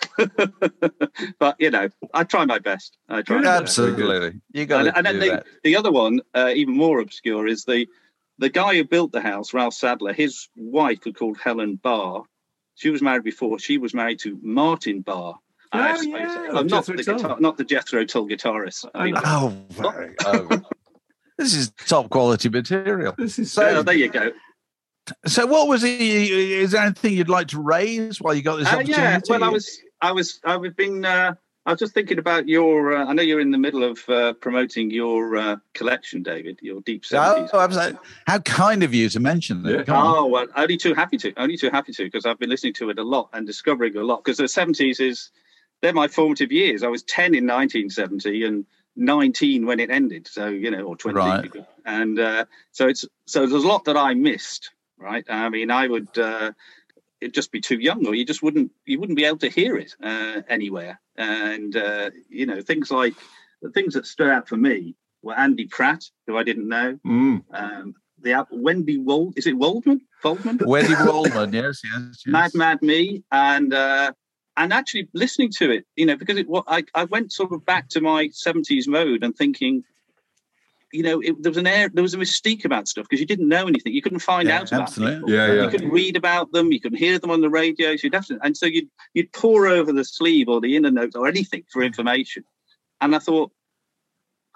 But you know, I try my best. I try. my best. Absolutely. You got And, to and do then the, that. the other one, uh, even more obscure, is the the guy who built the house, Ralph Sadler. His wife was called Helen Barr. She was married before. She was married to Martin Barr. Oh, I suppose- yeah, oh, not Jethro the Tull. guitar, not the Jethro Tull guitarist. I mean, Oh, very, oh. This is top quality material. This is so so. there you go. So, what was it? Is there anything you'd like to raise while you got this Uh, opportunity? yeah, well, I was, I was, I've been. Uh, I was just thinking about your. Uh, I know you're in the middle of uh, promoting your uh, collection, David. Your deep seventies. Oh, absolutely. How kind of you to mention that. Yeah. Come on. Oh, well, only too happy to. Only too happy to, because I've been listening to it a lot and discovering a lot. Because the seventies is, they're my formative years. I was ten in nineteen seventy and nineteen when it ended. So, you know, or twenty. Right. And uh, so it's, so there's a lot that I missed, right? I mean, I would, uh, it'd just be too young, or you just wouldn't, you wouldn't be able to hear it uh, anywhere. And, uh, you know, things like, the things that stood out for me were Andy Pratt, who I didn't know. Mm. Um, the al- Wendy Wold, is it Waldman? Waldman? Wendy Waldman, yes, yes, yes. Mad Mad Me, and uh, and actually listening to it, you know, because it what I, I went sort of back to my seventies mode and thinking, you know, it, there was an air, there was a mystique about stuff because you didn't know anything, you couldn't find Yeah, out about absolutely. people. Yeah, yeah. You couldn't read about them, you couldn't hear them on the radio, so you'd have to, and so you'd you'd pore over the sleeve or the inner notes or anything for information. And I thought,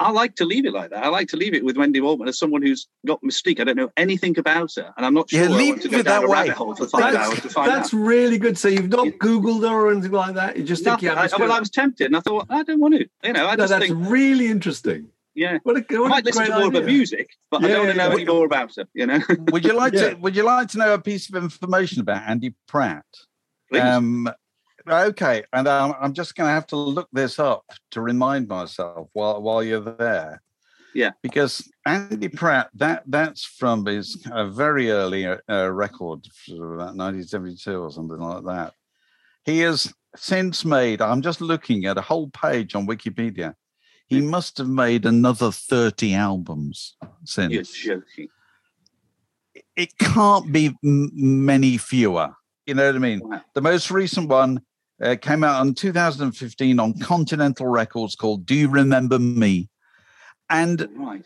I like to leave it like that. I like to leave it with Wendy Waltman as someone who's got mystique. I don't know anything about her, and I'm not sure Yeah, I leave want to it go down that a way. rabbit hole for five That's, hours to find that's out. really good. So you've not Googled her or anything like that? You just think, Nothing. yeah, I'm I, just well, gonna- I was tempted, and I thought I don't want to. You know, I no, just that's think, really interesting. yeah. What a, I what might a listen great to more of her idea. music, but I Yeah, don't want to yeah, know yeah. any more about her. You know, Would you like Yeah. to? Would you like to know a piece of information about Andy Pratt? Please. Um, okay, and um, I'm just going to have to look this up to remind myself while while you're there. Yeah. Because Andy Pratt, that that's from his uh, very early uh, record, about nineteen seventy-two or something like that. He has since made. I'm just looking at a whole page on Wikipedia. He must have made another thirty albums since. You're joking. It can't be m- many fewer. You know what I mean? Wow. The most recent one uh, came out in two thousand fifteen on Continental Records called "Do You Remember Me?" And Right.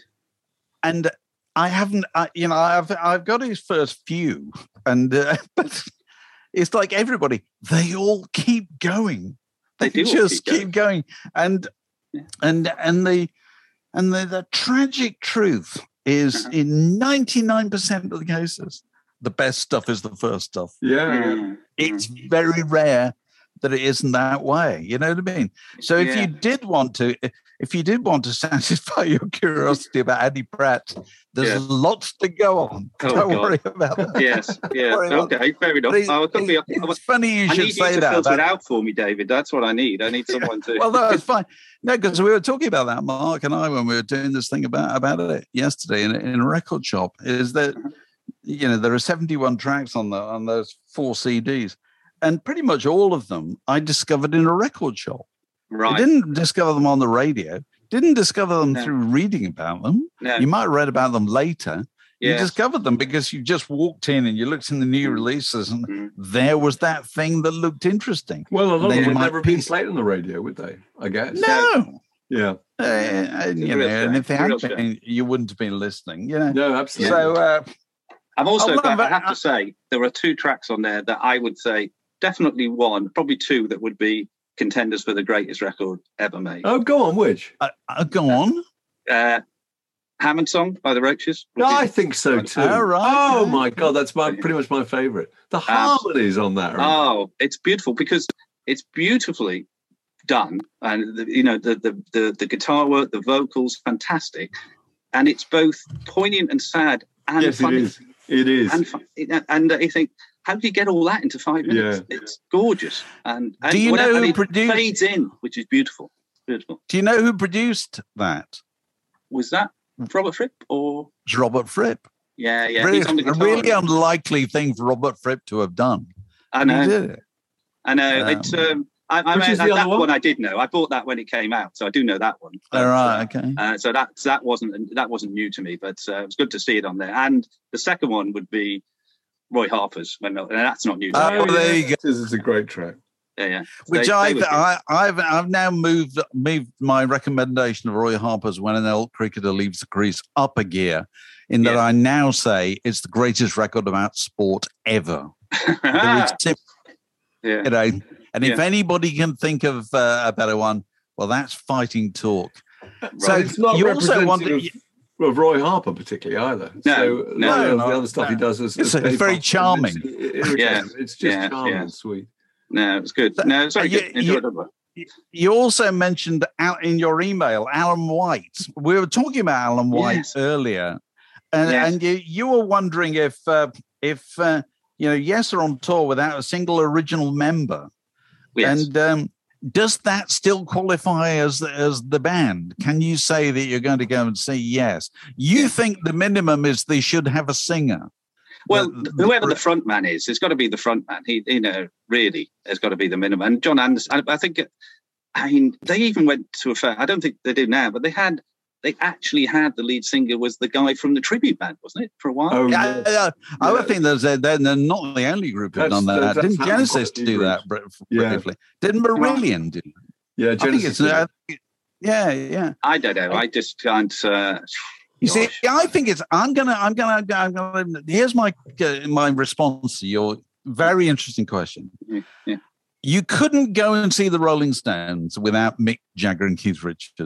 and I haven't, I, you know, I've I've got his first few, and uh, but it's like everybody, they all keep going. They They, do all just keep keep going, and Yeah. and and the and the, the tragic truth is, Uh-huh. in ninety-nine percent of the cases, the best stuff is the first stuff. Yeah. Mm. It's very rare that it isn't that way. You know what I mean? So if Yeah. you did want to, if you did want to satisfy your curiosity about Andy Pratt, there's Yeah. lots to go on. Oh, Don't God. worry about that. Yes. Yeah. Worry about Okay. Fair enough. But it- Oh, it could be. it's funny you I should need say you to that. filter it about- out for me, David. That's what I need. I need someone to. well, no, it's fine. No, because we were talking about that, Mark and I, when we were doing this thing about about it yesterday in, a- in a record shop. Is that, you know, there are seventy-one tracks on the on those four C Ds, and pretty much all of them I discovered in a record shop. I Right. didn't discover them on the radio. Didn't discover them No. through reading about them. No. You might have read about them later. You Yes. discovered them because you just walked in and you looked in the new releases, and Mm. there was that thing that looked interesting. Well, a lot Then of you them might never been piece- played on the radio, would they? I guess. No. Yeah. Uh, and, It's you a know, real and shame. if they It's a real hadn't been, you wouldn't have been listening. You know. No, absolutely. So uh, I've also Oh, no, got, but I have I- to say, there are two tracks on there that I would say definitely one, probably two that would be contenders for the greatest record ever made. Oh, go on. Which? uh, uh, go on. Uh, Hammond Song by the Roaches. No, I think so too. All right. Oh my God, that's my pretty much my favourite. The harmonies on that. Are Oh, it's beautiful because it's beautifully done, and the, you know the, the the the guitar work, the vocals, fantastic, and it's both poignant and sad and yes, it funny. is. It is. And fun, and uh, you think, how do you get all that into five minutes? Yeah. It's gorgeous, and, and Do you whatever- know and who it produced- fades in, which is beautiful. Beautiful. Do you know who produced that? Was that Robert Fripp or? It's Robert Fripp. Yeah, yeah. really, he's on the a guitar. really unlikely thing for Robert Fripp to have done. I He know. did it. I know. Um, it's. Um, I, I which mean, is the that other one? one? I did know. I bought that when it came out, so I do know that one. But, All right. uh, Okay. Uh, so that that wasn't that wasn't new to me, but uh, it was good to see it on there. And the second one would be Roy Harper's. When and that's not new to me. Oh, there you go. It is. It's a great track. Yeah, yeah. Which They- I, they were good. I, I've, I've now moved, moved my recommendation of Roy Harper's "When an Old Cricketer Leaves the Crease" up a gear, in that Yeah. I now say it's the greatest record about sport ever. There is sim- yeah. you know, and if Yeah. anybody can think of uh, a better one, well, that's Fighting Talk. So But it's not you also want representative to, of Roy Harper particularly either. No, so no, a lot of no, the other stuff he no. does is It's- is it's very paper. charming. It's, it- Yeah, it's just yeah, charming yeah. and sweet. No, it's good. No, it's very You- good. you- Enjoyed it. Well. you also mentioned out in your email Alan White. We were talking about Alan White Yes. earlier, and Yes. and you you were wondering if uh, if uh, you know Yes are on tour without a single original member, Yes. and um, does that still qualify as as the band? Can you say that you're going to go and say yes? You think the minimum is they should have a singer? Well, The- the- whoever the front man is, it's got to be the front man. He, you know, really has got to be the minimum. And John Anderson, I, I think, I mean, they even went to a fair. I don't think they do now, but they had, they actually had the lead singer was the guy from the tribute band, wasn't it, for a while? Oh, Yeah, yes. yeah. I would Yeah. think there's a, they're, they're not the only group who've That's- done that. that's Didn't happened Genesis quite a few do that groups. br- Yeah. briefly? Didn't Marillion do? yeah, I think Genesis it's. did it. I think- yeah, yeah. I don't know. I just can't. Uh, You see, gosh. I think it's. I'm gonna. I'm gonna. I'm gonna. Here's my uh, my response to your very interesting question. Yeah, yeah. You couldn't go and see the Rolling Stones without Mick Jagger and Keith Richards.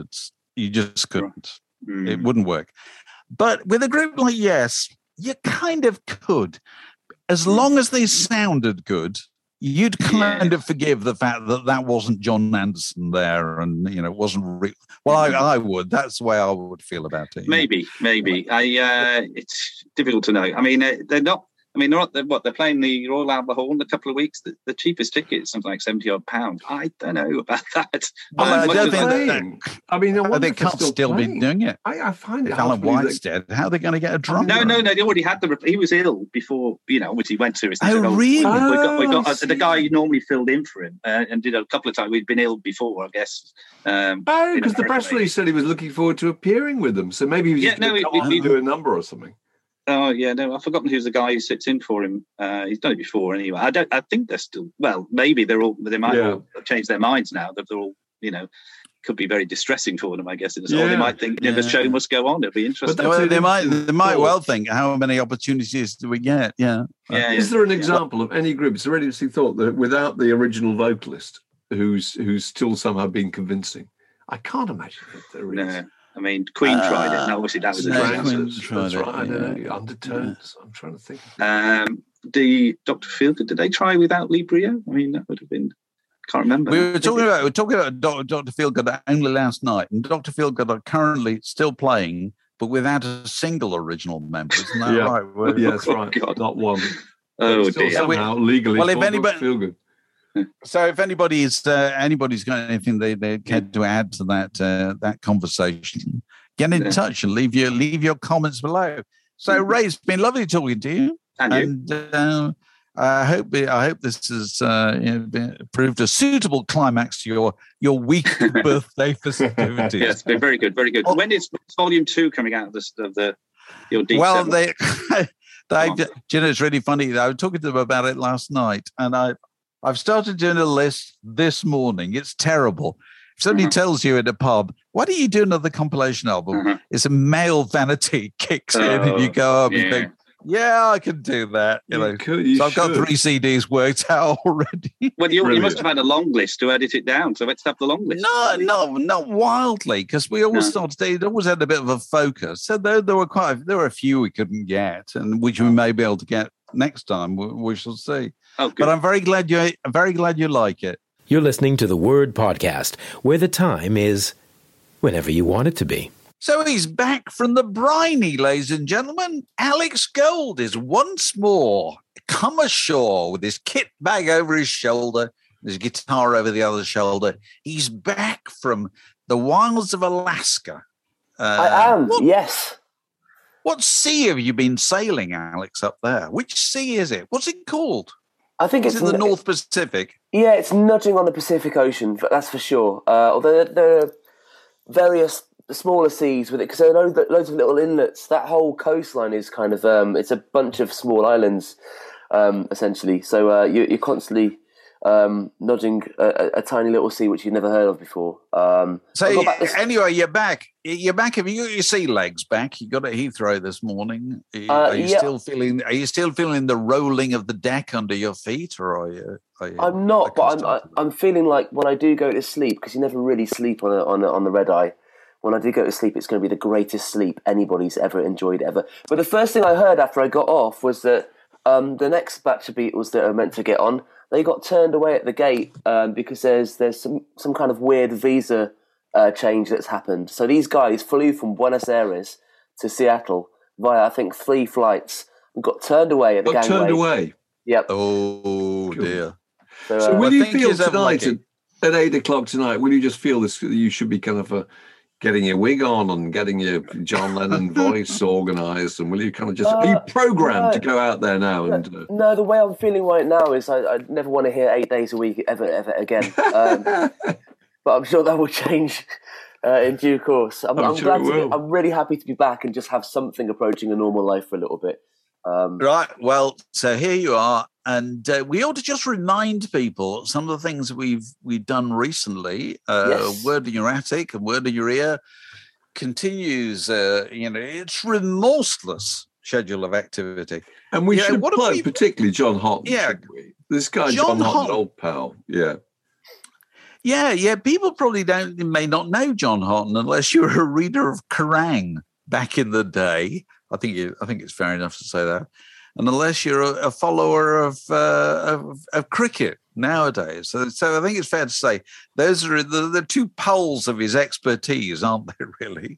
You just couldn't. Mm. It wouldn't work. But with a group like Yes, you kind of could. As long as they sounded good, you'd kind Yeah. of forgive the fact that that wasn't John Anderson there, and you know, it wasn't real. Well, I, I would. That's the way I would feel about it. you know. Maybe, maybe. I. Uh, it's difficult to know. I mean, uh, they're not. I mean, they're not. They're, what they're playing the Royal Albert Hall in a couple of weeks. The, the cheapest ticket is something like seventy odd pounds. I don't know about that. Well, Um, I much don't as think I- that- Playing. I mean, I Oh, wonder they if they're can't still be playing. doing it. I, I find it If hard Alan to believe White's that- dead, how are they going to get a drummer? No, no, no. They already had the. He was ill before. You know, which he went to. Oh, really? We got, we Oh, got I uh, the guy who normally filled in for him uh, and did a couple of times. We'd been ill before, I guess. Um, Oh, in because the America, press maybe. release said he was looking forward to appearing with them. So maybe he was Yeah, just no, going to we- come on we- and do a number or something. Oh yeah, no, I've forgotten who's the guy who sits in for him. Uh, he's done it before anyway. I don't. I think they're still. Well, maybe they're all. They might Yeah. all have changed their minds now. That they're all. You know, could be very distressing for them. I guess. Or Yeah. they might think, yeah, the Yeah. show must go on. It'll be But interesting. that's Well, an they might. interesting They might thought. well think, how many opportunities do we get? Yeah. yeah, Is yeah. there an Yeah. example of any group? It's a really interesting thought that without the original vocalist, who's who's still somehow being convincing, I can't imagine that there is. No, I mean, Queen tried it. And obviously, that was a no, disaster. Queen That's tried it, right. I don't yeah. know. Undertones. I'm trying to think. Um, the Doctor Feelgood, did they try without Lee Brio? I mean, that would have been. Can't remember. We were talking about we were talking about Doctor Doctor Feelgood only last night, and Doctor Feelgood are currently still playing, but without a single original member. Isn't that Yeah. right? Well, Yeah, that's Oh, right. God. Not one. Oh Still dear. somehow legally. Well, if called anybody- feel good. So, if anybody's uh, anybody's got anything they they care to add to that uh, that conversation, get in Yeah. touch and leave your leave your comments below. So, Ray, it's been lovely talking to you, And you. and uh, I hope I hope this has uh, you know, been, proved a suitable climax to your your week birthday festivities. Yes, it's been very good, very good. Oh. When is volume two coming out of this of the your deep Well, seven? they, they, Come on. do you know, it's really funny. I was talking to them about it last night, and I, I've started doing a list this morning. It's terrible. If somebody Mhm. tells you in a pub, "Why don't you do another compilation album?" Mhm. It's a male vanity kicks in, and you Oh, go up and yeah. think, "Yeah, I can do that." You, You know, could, you so I've got should. three C Ds worked out already. Well, you, you Brilliant. must have had a long list to edit it down. So let's have the long list. No, no, not wildly, because we always No. started. It always had a bit of a focus. So there, there were quite, there were a few we couldn't get, and which we may be able to get next time. We, we shall see. Oh, good. But I'm very glad you, I'm very glad you like it. You're listening to the Word Podcast, where the time is whenever you want it to be. So he's back from the briny, ladies and gentlemen. Alex Gold is once more come ashore with his kit bag over his shoulder, his guitar over the other shoulder. He's back from the wilds of Alaska. Uh, I am, What, yes. what sea have you been sailing, Alex, up there? Which sea is it? What's it called? I think Is it's it the n- North Pacific? Yeah, it's nudging on the Pacific Ocean, but that's for sure. Uh, although there, there are various smaller seas with it, because there are loads, loads of little inlets. That whole coastline is kind of um, it's a bunch of small islands, um, essentially. So uh, you, you're constantly um, nudging a, a, a tiny little sea which you've never heard of before. Um, I So got back this- anyway, you're back. You're back. Have you got your sea legs back? You got at Heathrow this morning. Are you, Uh, are you yeah. still feeling? Are you still feeling the rolling of the deck under your feet, or are you? Are you I'm not, but I'm accustomed I, to it? I'm feeling like when I do go to sleep, because you never really sleep on a, on a, on the red eye. When I do go to sleep, it's going to be the greatest sleep anybody's ever enjoyed ever. But the first thing I heard after I got off was that um, the next batch of Beatles that are meant to get on, they got turned away at the gate um, because there's there's some some kind of weird visa uh, change that's happened. So these guys flew from Buenos Aires to Seattle via I think three flights and got turned away at the Got gangway. turned away. Yep. Oh Cool. dear. So, So uh, will well, you think feel yourself tonight lucky. at, at eight o'clock tonight? Will you just feel this? That you should be kind of uh, getting your wig on and getting your John Lennon voice organised, and will you kind of just are you Uh, programmed no. to go out there now and? Uh, No, the way I'm feeling right now is I, I never want to hear eight days a week ever, ever again. Um, but I'm sure that will change uh, in due course. I'm, I'm I'm, sure glad it to be, will. I'm really happy to be back and just have something approaching a normal life for a little bit. Um, Right. Well, so here you are, and uh, we ought to just remind people some of the things that we've we've done recently. Uh, Yes. Word in your attic and Word in your ear continues. Uh, you know, it's remorseless schedule of activity. and we Yeah, should what have plug we- particularly John Houghton. Yeah. shouldn't we? This guy John John, Houghton, Houghton. old pal. Yeah, Yeah, yeah. People probably don't may not know John Houghton unless you're a reader of Kerrang back in the day. I think you, I think it's fair enough to say that, and unless you're a, a follower of, uh, of of cricket nowadays. So, so I think it's fair to say those are the, the two poles of his expertise, aren't they? Really,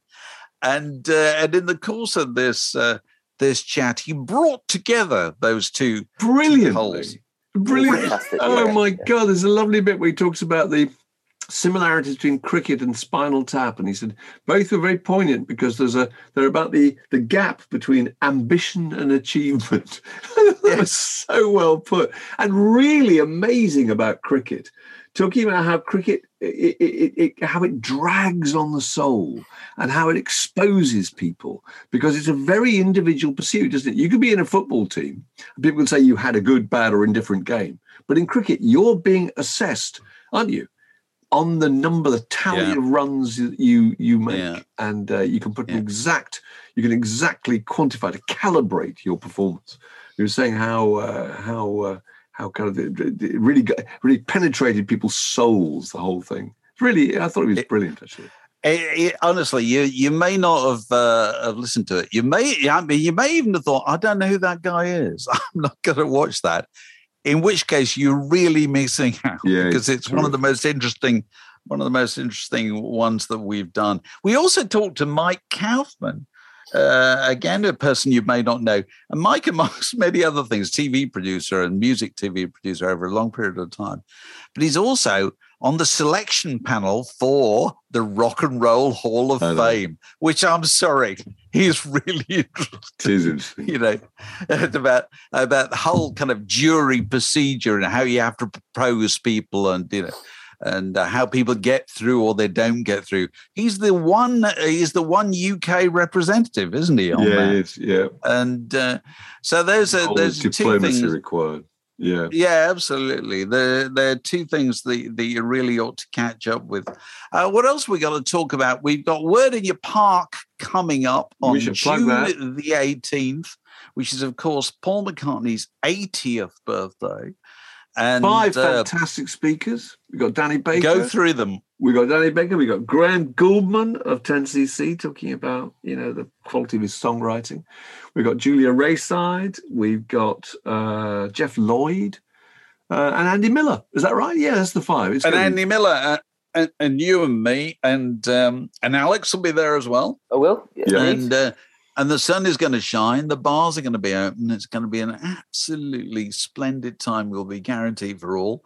and uh, and in the course of this uh, this chat, he brought together those two brilliantly. poles. Brilliant. Fantastic, Oh yeah. my God, there's a lovely bit where he talks about the similarities between cricket and Spinal Tap, and he said both were very poignant because there's a they're about the the gap between ambition and achievement. That was so well put, and really amazing about cricket, talking about how cricket it, it, it, how it drags on the soul and how it exposes people, because it's a very individual pursuit, isn't it? You could be in a football team and people can say you had a good, bad or indifferent game, but in cricket you're being assessed, aren't you, on the number, the tally Yeah. of runs you you make, Yeah. and uh, you can put an Yeah. exact, you can exactly quantify to calibrate your performance. You were saying how uh, how uh, how kind of it, it really got, really penetrated people's souls. The whole thing. It's really, I thought it was It- brilliant, actually. It, it, honestly, you you may not have uh, have listened to it. You may, I mean, you may even have thought, I don't know who that guy is. I'm not going to watch that. In which case, you're really missing out, Yeah, because it's it's one of the most interesting, one of the most interesting ones that we've done. We also talked to Mike Kaufman, uh, again, a person you may not know. And Mike, amongst many other things, T V producer and music T V producer over a long period of time. But he's also on the selection panel for the Rock and Roll Hall of I know. Fame, which I'm sorry, he's really interested. It is interesting. You know, it's about about the whole kind of jury procedure and how you have to propose people, and you know, and uh, how people get through or they don't get through. He's the one. He's the one U K representative, isn't he? On Yeah, that? it's yeah. And uh, so those are All those the are two diplomacy things. required. Yeah. Yeah, absolutely. There, there are two things that, that you really ought to catch up with. Uh, what else we got to talk about? We've got Word in Your Park coming up on We should plug June that. the eighteenth, which is, of course, Paul McCartney's eightieth birthday. And Five uh, fantastic speakers. We've got Danny Baker. go through them. We've got Danny Baker. We've got Graham Gouldman of ten C C talking about, you know, the quality of his songwriting. We've got Julia Rayside. We've got uh, Jeff Lloyd uh, and Andy Miller. Is that right? Yeah, that's the five. It's And gonna be- Andy Miller uh, and, and you and me and um, and Alex will be there as well. I will. Yeah. And uh, and the sun is going to shine. The bars are going to be open. It's going to be an absolutely splendid time. Will be guaranteed for all.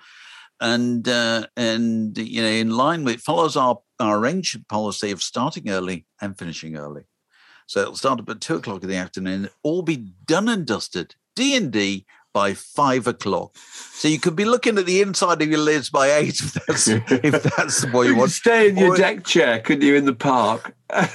And uh, and you know, in line with, it follows our our ancient policy of starting early and finishing early. So it'll start up at two o'clock in the afternoon. All be done and dusted. D and D by five o'clock. So you could be looking at the inside of your lids by eight if that's if that's what you you could want. stay in your Or- deck chair, couldn't you, in the park?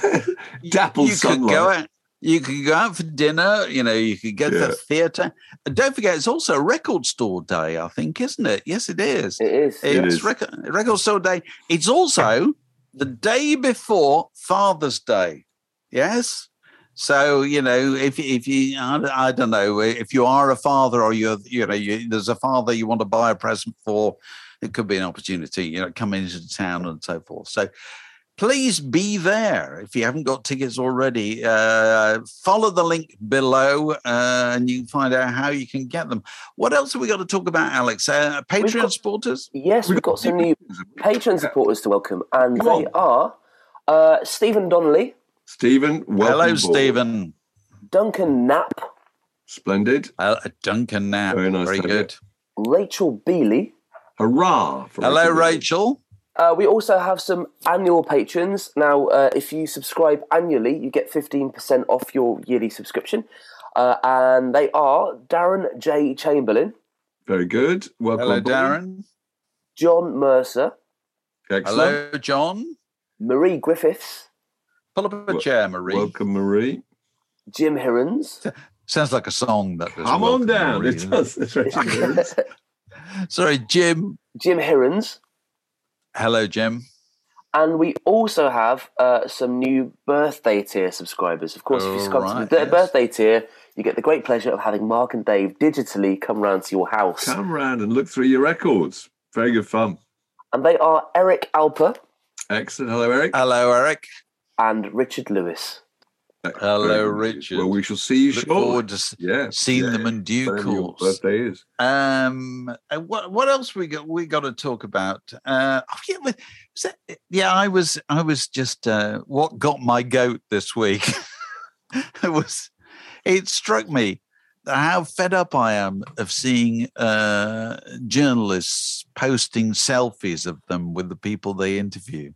Dapple you sunlight. could go out. You could go out for dinner. You know, you could go to Yeah. the theatre. And don't forget, it's also a record store day, I think, isn't it? Yes, it is. It is. It's is. Record, record store day. It's also the day before Father's Day. Yes. So you know, if if you, I, I don't know, if you are a father or you're, you know, you, there's a father you want to buy a present for, it could be an opportunity. You know, come into town and so forth. So please be there if you haven't got tickets already. Uh, follow the link below, uh, and you can find out how you can get them. What else have we got to talk about, Alex? Uh, Patreon got- supporters. Yes, we've got some new Patreon supporters to welcome, and Come they are uh, Stephen Donnelly, Stephen, welcome Hello, aboard. Stephen. Duncan Knapp, Splendid. Uh, Duncan Knapp. Very nice Very to have you. good. Rachel Bealey. Hurrah. for Hello, Rachel. Rachel. Uh, we also have some annual patrons. Now, uh, if you subscribe annually, you get fifteen percent off your yearly subscription. Uh, and they are Darren J. Chamberlain, Very good. Welcome Hello, aboard. Darren. John Mercer, Excellent. Hello, John. Marie Griffiths, Pull up a Wel- chair, Marie. Welcome, Marie. Jim Hirons, Sounds like a song. That does. Come on Welcome, down. Marie, It doesn't does. It's Rachel. Sorry, Jim. Jim Hirons. Hello, Jim. And we also have uh, some new birthday tier subscribers. Of course, if you Oh, subscribe right, to the yes. birthday tier, you get the great pleasure of having Mark and Dave digitally come round to your house. Come round and look through your records. Very good fun. And they are Eric Alper. Excellent. Hello, Eric. Hello, Eric. And Richard Lewis. Hello, Richard. Well, we shall see you Look shortly. forward to yeah, seeing yeah. them in due Whatever your course. birthday is. Um, what what else we got? We got to talk about. Uh, oh, yeah, was that, yeah. I was I was just uh, what got my goat this week. it was. It struck me how fed up I am of seeing uh, journalists posting selfies of them with the people they interview.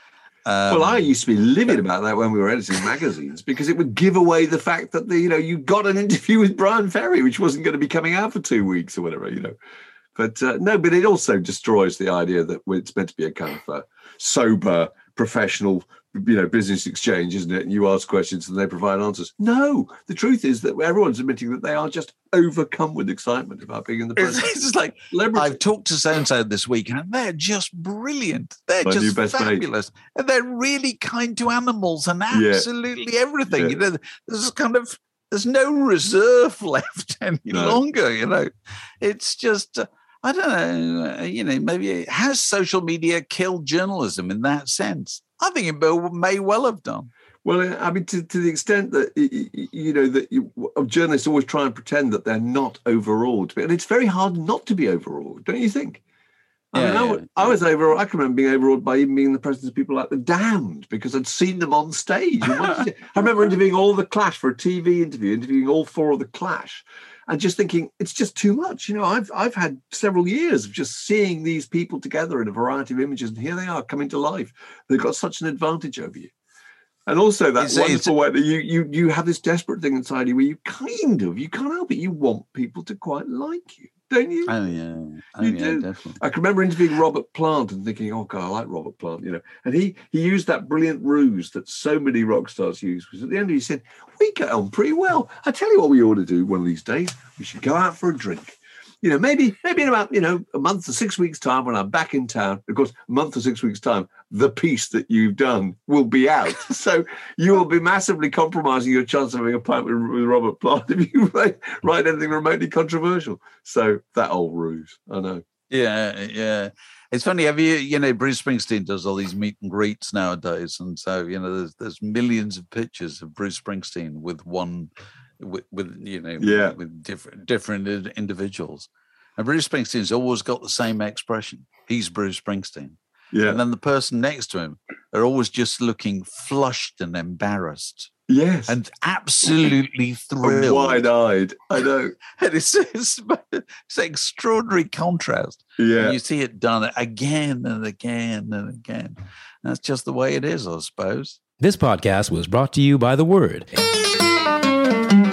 Um, Well, I used to be livid about that when we were editing magazines because it would give away the fact that the, you know you got an interview with Brian Ferry, which wasn't going to be coming out for two weeks or whatever, you know. But uh, no, but it also destroys the idea that it's meant to be a kind of a sober, professional, you know, business exchange, isn't it? And you ask questions and they provide answers. No, the truth is that everyone's admitting that they are just overcome with excitement about being in the press. It's, it's like Celebrity. I've talked to so and so this week, and they're just brilliant. They're My new just best mate. fabulous, and they're really kind to animals and absolutely everything. Yeah. You know, there's kind of there's no reserve left any No. longer. You know, it's just. Uh, I don't know, uh, you know, maybe has social media killed journalism in that sense? I think it may- may well have done. Well, I mean, to, to the extent that, y- y- you know, that you, journalists always try and pretend that they're not overawed. And it's very hard not to be overawed, don't you think? I, Yeah, mean, I, yeah, wa- I was overawed. I can remember being overawed by even being in the presence of people like The Damned because I'd seen them on stage. And wanted to- I remember interviewing all the Clash for a T V interview, interviewing all four of the Clash. And just thinking, it's just too much. You know, I've I've had several years of just seeing these people together in a variety of images, and here they are coming to life. They've got such an advantage over you. And also that It's- wonderful way that you you you have this desperate thing inside you where you kind of, you can't help it. You want people to quite like you, don't you? Oh yeah, oh You yeah, do. definitely. I can remember interviewing Robert Plant and thinking, oh God, I like Robert Plant, you know. And he he used that brilliant ruse that so many rock stars use, because at the end he said, we get on pretty well. I tell you what we ought to do one of these days. We should go out for a drink. You know, maybe maybe in about, you know, a month or six weeks' time when I'm back in town. Of course, a month or six weeks' time, the piece that you've done will be out. So you will be massively compromising your chance of having a pint with, with Robert Plant if you write, write anything remotely controversial. So that old ruse, I know. Yeah, yeah. It's funny. Have you, you know, Bruce Springsteen does all these meet and greets nowadays, and so you know, there's there's millions of pictures of Bruce Springsteen with one, with, with you know, Yeah. with different different in- individuals, and Bruce Springsteen's always got the same expression. He's Bruce Springsteen, Yeah. and then the person next to him are always just looking flushed and embarrassed Yes. and absolutely And thrilled. wide-eyed. I know. And it's, it's, it's an extraordinary contrast. Yeah. And you see it done again and again and again. That's just the way it is, I suppose. This podcast was brought to you by The Word.